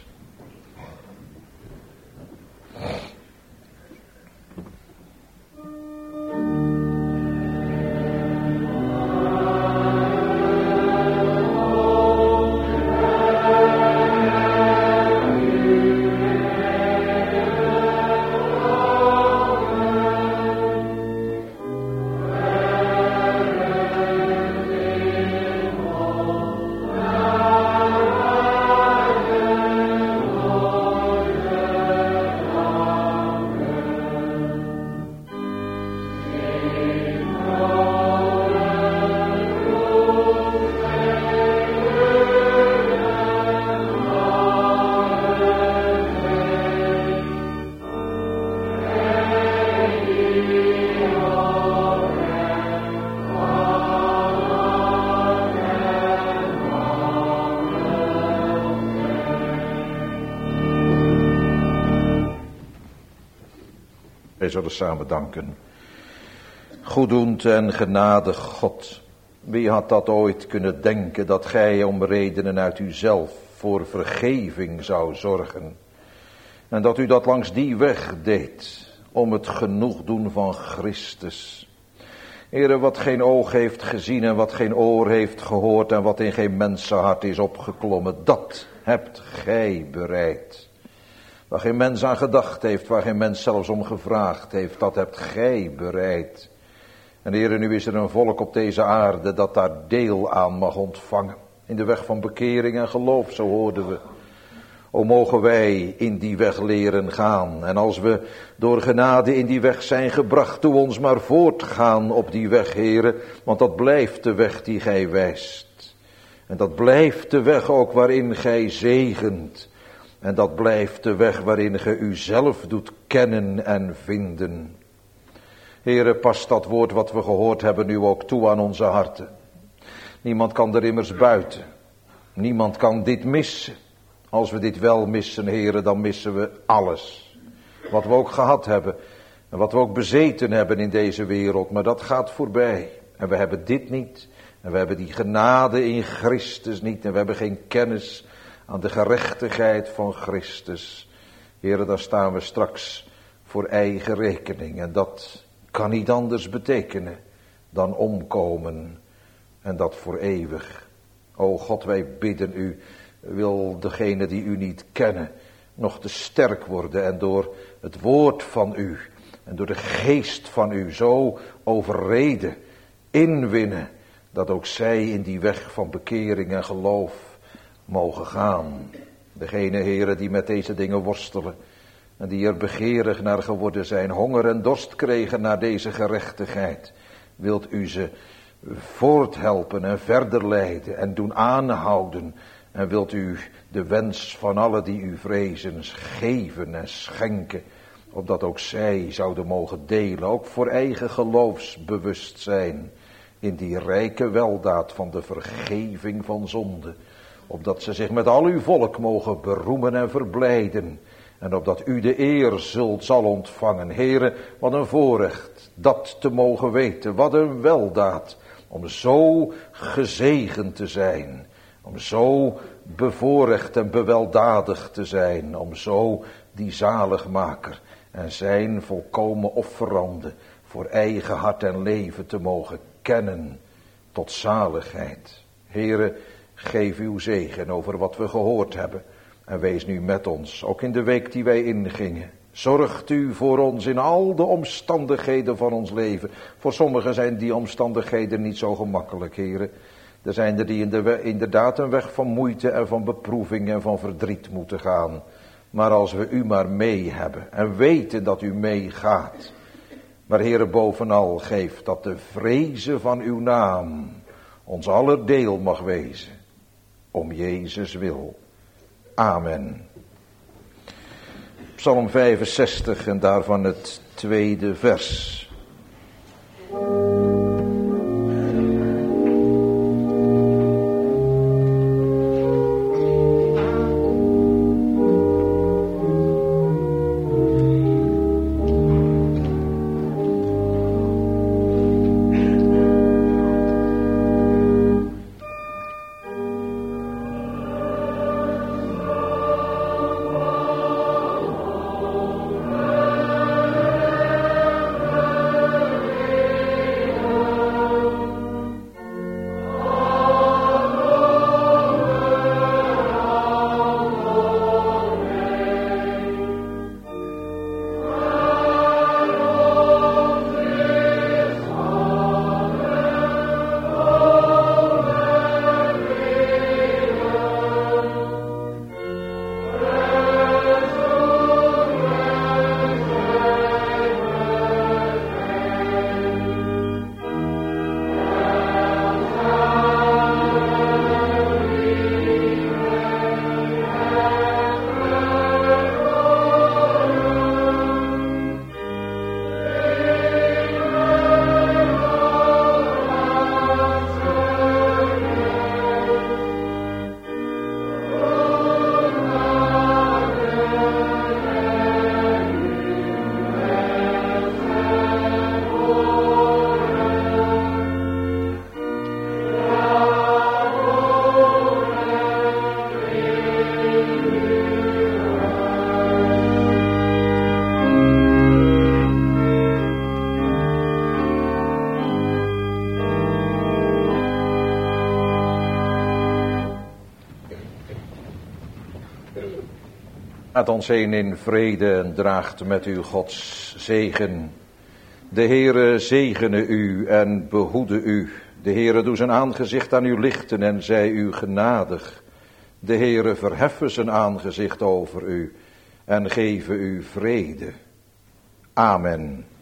Wij zullen samen danken. Goeddoend en genadig God. Wie had dat ooit kunnen denken, dat gij om redenen uit uzelf voor vergeving zou zorgen. En dat u dat langs die weg deed, om het genoegdoen van Christus. Heere, wat geen oog heeft gezien en wat geen oor heeft gehoord en wat in geen mensenhart is opgeklommen, dat hebt gij bereid. Waar geen mens aan gedacht heeft, waar geen mens zelfs om gevraagd heeft, dat hebt gij bereid. En Heere, nu is er een volk op deze aarde dat daar deel aan mag ontvangen. In de weg van bekering en geloof, zo hoorden we. O, mogen wij in die weg leren gaan. En als we door genade in die weg zijn gebracht, doe ons maar voortgaan op die weg, Heere. Want dat blijft de weg die gij wijst. En dat blijft de weg ook waarin gij zegent. En dat blijft de weg waarin gij uzelf doet kennen en vinden. Heere, pas dat woord wat we gehoord hebben nu ook toe aan onze harten. Niemand kan er immers buiten. Niemand kan dit missen. Als we dit wel missen, Heere, dan missen we alles. Wat we ook gehad hebben. En wat we ook bezeten hebben in deze wereld. Maar dat gaat voorbij. En we hebben dit niet. En we hebben die genade in Christus niet. En we hebben geen kennis aan de gerechtigheid van Christus. Heere, daar staan we straks voor eigen rekening. En dat kan niet anders betekenen dan omkomen. En dat voor eeuwig. O God, wij bidden u, wil degene die u niet kennen nog te sterk worden. En door het woord van u en door de geest van u zo overreden, inwinnen. Dat ook zij in die weg van bekering en geloof mogen gaan. Degene, Heere, die met deze dingen worstelen. En die er begeerig naar geworden zijn. Honger en dorst kregen naar deze gerechtigheid. Wilt u ze voorthelpen en verder leiden en doen aanhouden. En wilt u de wens van allen die u vrezen geven en schenken. Opdat ook zij zouden mogen delen. Ook voor eigen geloofsbewustzijn. in die rijke weldaad van de vergeving van zonde, opdat ze zich met al uw volk mogen beroemen en verblijden, en opdat u de eer zal ontvangen. Heere, wat een voorrecht dat te mogen weten, wat een weldaad, om zo gezegend te zijn, om zo bevoorrecht en beweldadigd te zijn, om zo die zaligmaker en zijn volkomen offerande voor eigen hart en leven te mogen kennen tot zaligheid. Heere, geef uw zegen over wat we gehoord hebben en wees nu met ons, ook in de week die wij ingingen. Zorgt u voor ons in al de omstandigheden van ons leven. Voor sommigen zijn die omstandigheden niet zo gemakkelijk, Heere. Er zijn er die inderdaad een weg van moeite en van beproeving en van verdriet moeten gaan. Maar als we u maar mee hebben en weten dat u meegaat. Maar Heere, bovenal geef dat de vrezen van uw naam ons aller deel mag wezen. Om Jezus wil. Amen. Psalm 65 en daarvan het tweede vers. Gaat ons heen in vrede en draagt met u Gods zegen. De Heere zegene u en behoede u. De Heere doe zijn aangezicht aan u lichten en zij u genadig. De Heere verheffen zijn aangezicht over u en geven u vrede. Amen.